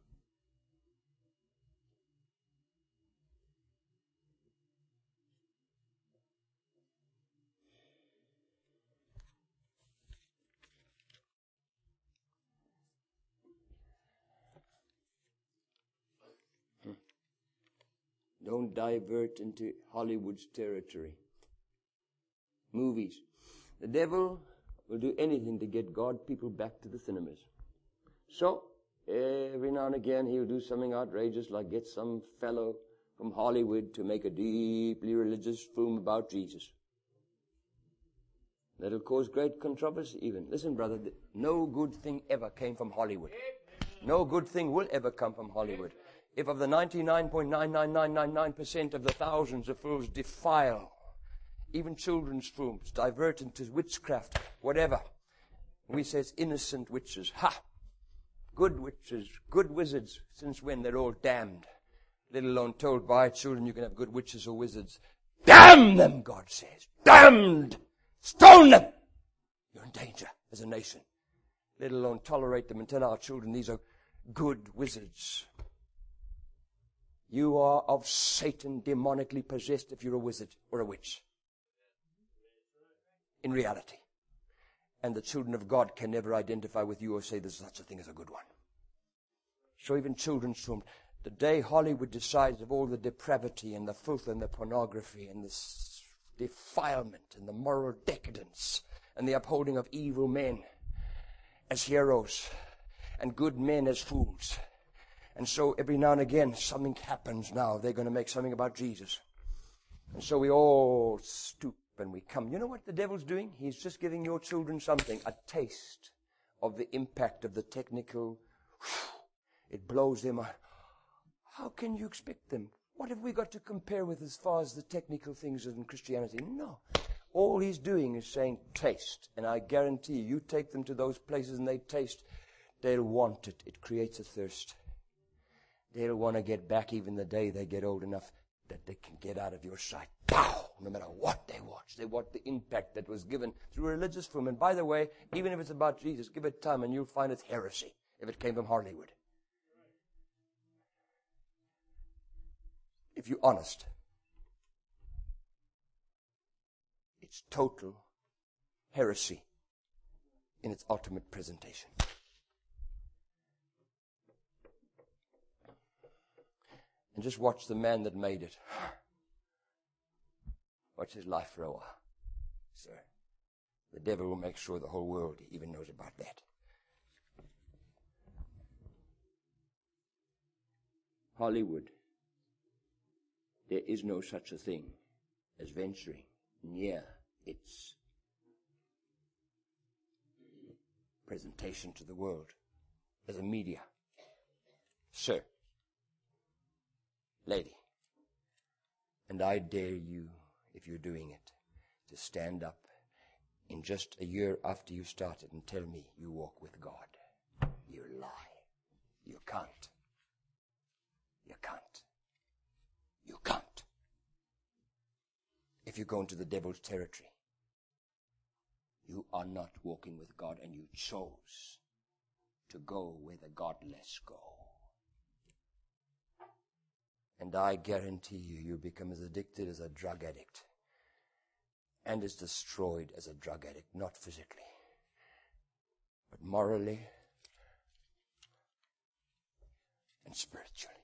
Hmm. Don't divert into Hollywood's territory. Movies. The devil will do anything to get God people back to the cinemas. So, every now and again he'll do something outrageous, like get some fellow from Hollywood to make a deeply religious film about Jesus. That'll cause great controversy even. Listen, brother, no good thing ever came from Hollywood. No good thing will ever come from Hollywood. If of the ninety-nine point nine nine nine nine nine percent of the thousands of films defile, even children's films, divert into witchcraft, whatever. We say it's innocent witches. Ha! Good witches, good wizards. Since when? They're all damned. Let alone told by children you can have good witches or wizards. Damn them, God says. Damned! Stone them! You're in danger as a nation. Let alone tolerate them and tell our children these are good wizards. You are of Satan, demonically possessed if you're a wizard or a witch. In reality. And the children of God can never identify with you or say there's such a thing as a good one. So even children's films, the day Hollywood decides of all the depravity and the filth and the pornography and the defilement and the moral decadence and the upholding of evil men as heroes and good men as fools. And so every now and again something happens now. They're going to make something about Jesus. And so we all stoop and we come. You know what the devil's doing? He's just giving your children something, a taste of the impact of the technical. It blows them out. How can you expect them? What have we got to compare with as far as the technical things in Christianity? No. All he's doing is saying taste. And I guarantee you, you take them to those places and they taste, they'll want it. It creates a thirst. They'll want to get back even the day they get old enough that they can get out of your sight. Pow! No matter what they watch. They want the impact that was given through a religious film. And by the way, even if it's about Jesus, give it time and you'll find it's heresy if it came from Hollywood. If you're honest, it's total heresy in its ultimate presentation. And just watch the man that made it. Watch his life for a while. Sir, the devil will make sure the whole world even knows about that. Hollywood. There is no such a thing as venturing near its presentation to the world as a media. Sir, lady, and I dare you, if you're doing it, to stand up in just a year after you started and tell me you walk with God. You lie. You can't. You can't. You can't. If you go into the devil's territory, you are not walking with God, and you chose to go where the godless go. And I guarantee you, you become as addicted as a drug addict and as destroyed as a drug addict, not physically, but morally and spiritually.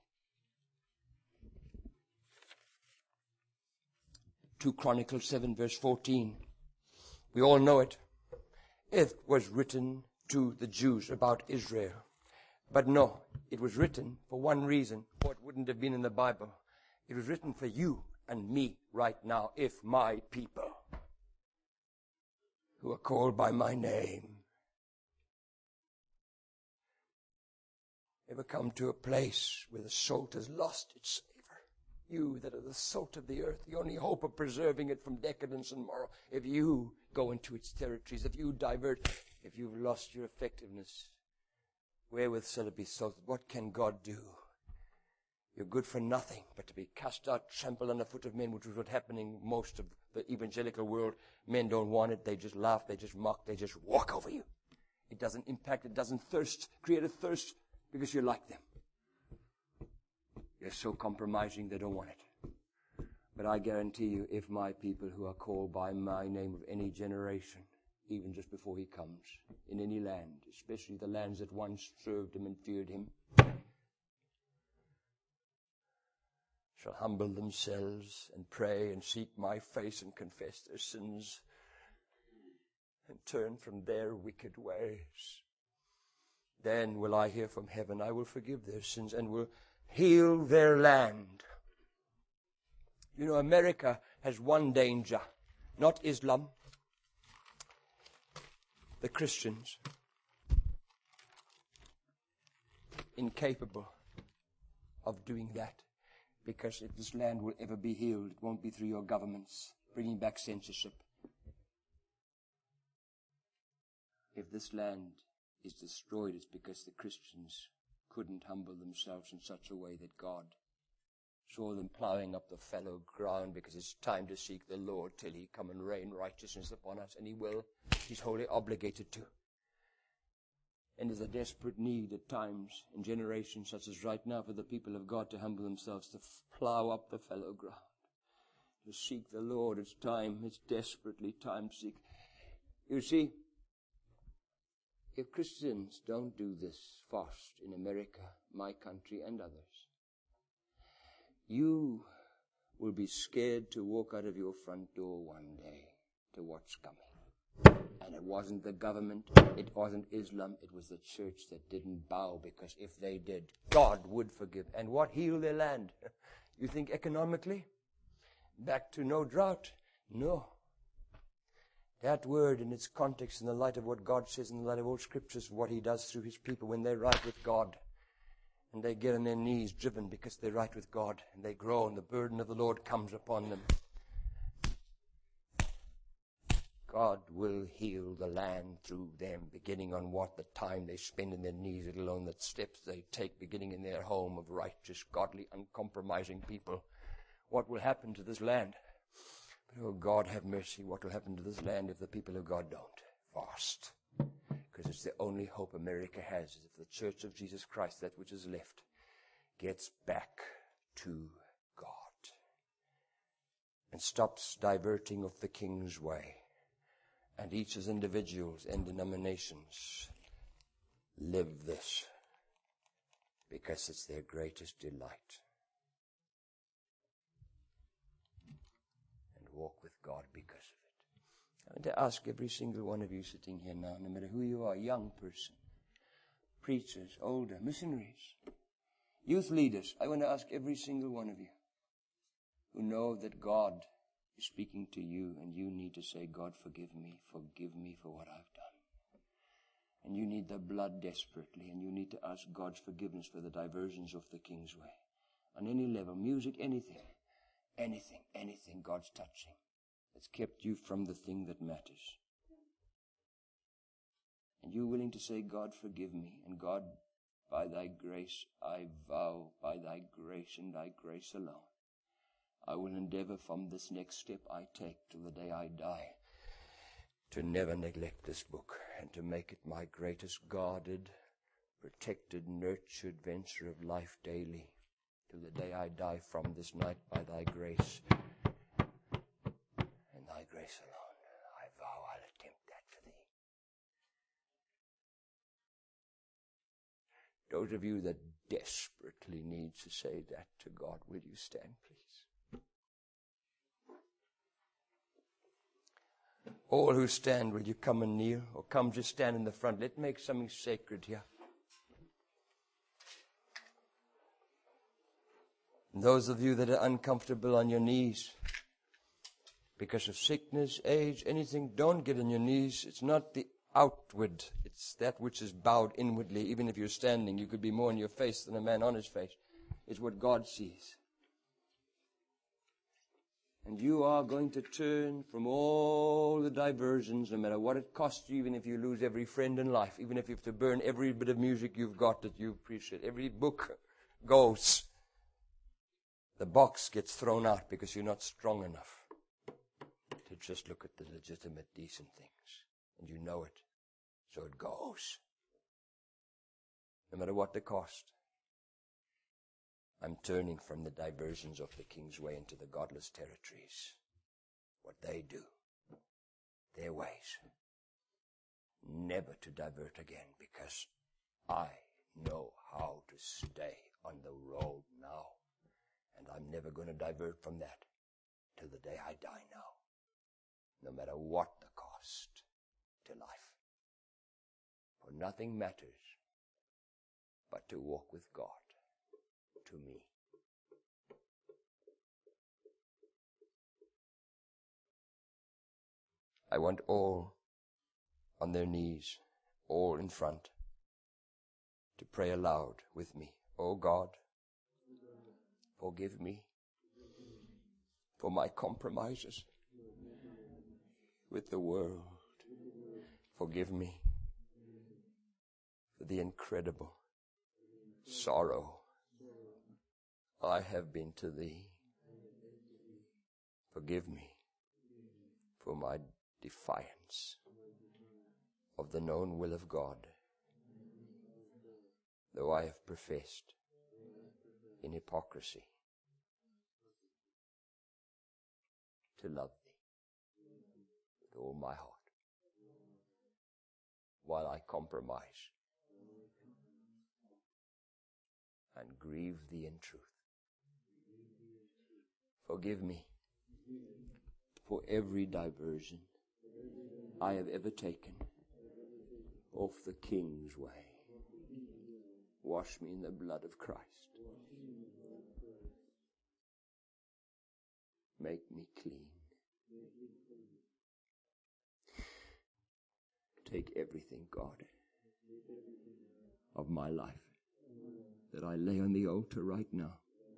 Second Chronicles seven verse fourteen. We all know it. It was written to the Jews about Israel. But no, it was written for one reason, or it wouldn't have been in the Bible. It was written for you and me right now, if my people, who are called by my name, ever come to a place where the salt has lost its savor. You that are the salt of the earth, the only hope of preserving it from decadence and moral. If you go into its territories, if you divert, if you've lost your effectiveness, wherewith shall it be salted? What can God do? You're good for nothing but to be cast out, trampled underfoot of men, which is what's happening most of the evangelical world. Men don't want it. They just laugh. They just mock. They just walk over you. It doesn't impact. It doesn't thirst, create a thirst because you're like them. You're so compromising they don't want it. But I guarantee you, if my people who are called by my name of any generation, even just before he comes, in any land, especially the lands that once served him and feared him, shall humble themselves and pray and seek my face and confess their sins and turn from their wicked ways, then will I hear from heaven. I will forgive their sins and will heal their land. You know, America has one danger, not Islam, the Christians, incapable of doing that. Because if this land will ever be healed, it won't be through your governments bringing back censorship. If this land is destroyed, it's because the Christians couldn't humble themselves in such a way that God saw them plowing up the fallow ground, because it's time to seek the Lord till he come and rain righteousness upon us, and he will. He's wholly obligated to. And there's a desperate need at times in generations such as right now for the people of God to humble themselves, to plow up the fallow ground, to seek the Lord. It's time, it's desperately time to seek. You see, if Christians don't do this fast in America, my country, and others, you will be scared to walk out of your front door one day to what's coming. And it wasn't the government, it wasn't Islam, it was the church that didn't bow, because if they did, God would forgive. And what healed their land? You think economically? Back to no drought? No. That word in its context, in the light of what God says, in the light of all scriptures, what he does through his people when they right with God. And they get on their knees driven because they're right with God. And they grow and the burden of the Lord comes upon them. God will heal the land through them, beginning on what the time they spend in their knees, let alone the steps they take, beginning in their home of righteous, godly, uncompromising people. What will happen to this land? But, oh, God have mercy. What will happen to this land if the people of God don't fast? Because it's the only hope America has, is if the Church of Jesus Christ, that which is left, gets back to God and stops diverting of the King's way. And each as individuals and denominations live this because it's their greatest delight. And walk with God because of it. I want to ask every single one of you sitting here now, no matter who you are, young person, preachers, older, missionaries, youth leaders, I want to ask every single one of you who know that God is speaking to you, and you need to say, God, forgive me, forgive me for what I've done. And you need the blood desperately, and you need to ask God's forgiveness for the diversions of the King's way. On any level, music, anything, anything, anything God's touching that's kept you from the thing that matters. And you're willing to say, God, forgive me, and God, by thy grace, I vow, by thy grace and thy grace alone, I will endeavor from this next step I take till the day I die to never neglect this book and to make it my greatest guarded, protected, nurtured venture of life daily till the day I die from this night by thy grace and thy grace alone. I vow I'll attempt that for thee. Those of you that desperately need to say that to God, will you stand, please? All who stand, will you come and kneel? Or come just stand in the front. Let's make something sacred here. And those of you that are uncomfortable on your knees, because of sickness, age, anything, don't get on your knees. It's not the outward. It's that which is bowed inwardly. Even if you're standing, you could be more on your face than a man on his face. It's what God sees. And you are going to turn from all the diversions, no matter what it costs you, even if you lose every friend in life, even if you have to burn every bit of music you've got that you appreciate. Every book goes. The box gets thrown out because you're not strong enough to just look at the legitimate, decent things. And you know it. So it goes. No matter what the cost. I'm turning from the diversions of the king's way into the godless territories. What they do. Their ways. Never to divert again, because I know how to stay on the road now. And I'm never going to divert from that till the day I die now. No matter what the cost to life. For nothing matters but to walk with God. To me. I want all on their knees, all in front, to pray aloud with me. Oh God, forgive me for my compromises with the world. Forgive me for the incredible sorrow I have been to thee. Forgive me for my defiance of the known will of God, though I have professed in hypocrisy to love thee with all my heart, while I compromise and grieve thee in truth. Forgive me for every diversion I have ever taken off the King's way. Wash me in the blood of Christ. Make me clean. Take everything, God, of my life that I lay on the altar right now,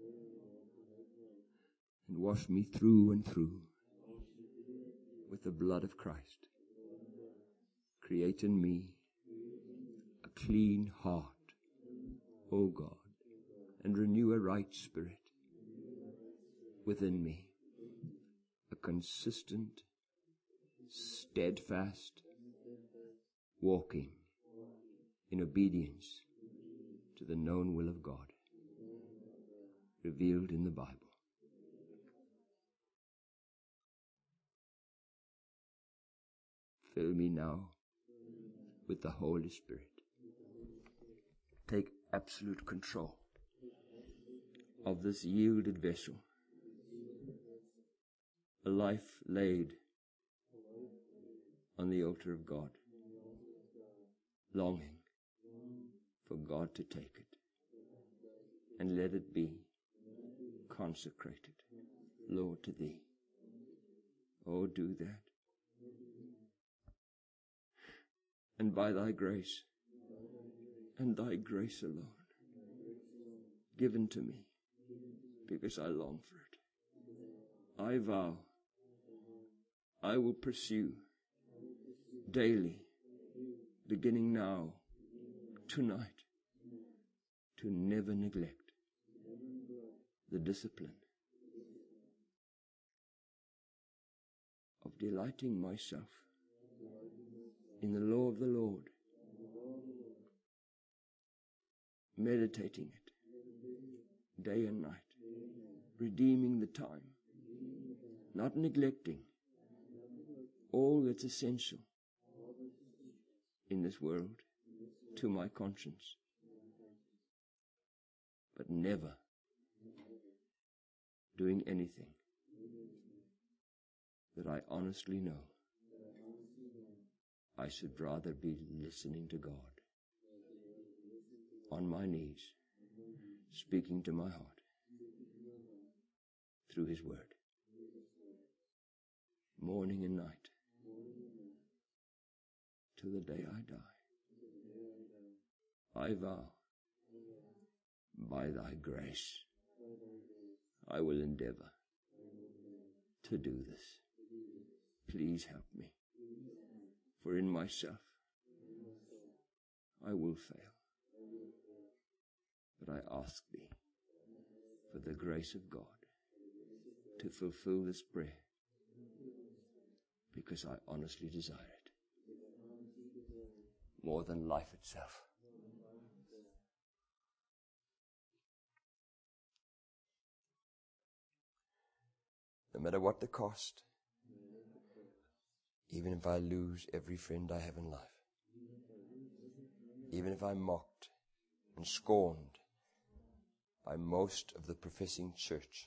and wash me through and through with the blood of Christ. Create in me a clean heart, O God, and renew a right spirit within me, a consistent, steadfast walking in obedience to the known will of God revealed in the Bible. Fill me now with the Holy Spirit. Take absolute control of this yielded vessel, a life laid on the altar of God, longing for God to take it and let it be consecrated, Lord, to thee. Oh, do that. And by thy grace, and thy grace alone, given to me, because I long for it, I vow I will pursue daily, beginning now, tonight, to never neglect the discipline of delighting myself in the law of the Lord, meditating it day and night, redeeming the time, not neglecting all that's essential in this world to my conscience, but never doing anything that I honestly know I should rather be listening to God, on my knees, speaking to my heart through His Word, morning and night, till the day I die. I vow, by Thy grace, I will endeavor to do this. Please help me, for in myself I will fail. But I ask Thee for the grace of God to fulfill this prayer, because I honestly desire it more than life itself. No matter what the cost, even if I lose every friend I have in life, even if I'm mocked and scorned by most of the professing church,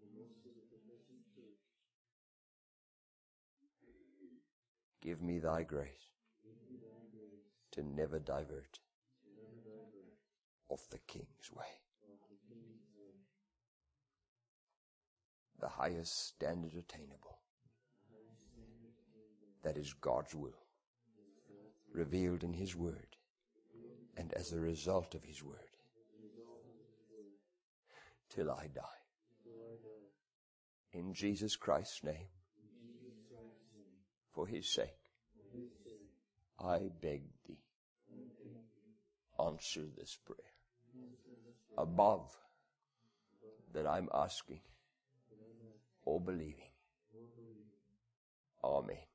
give me Thy grace to never divert off the King's way. The highest standard attainable, that is God's will, revealed in His Word, and as a result of His Word, till I die. In Jesus Christ's name, for His sake, I beg Thee, answer this prayer above that I'm asking or believing. Amen.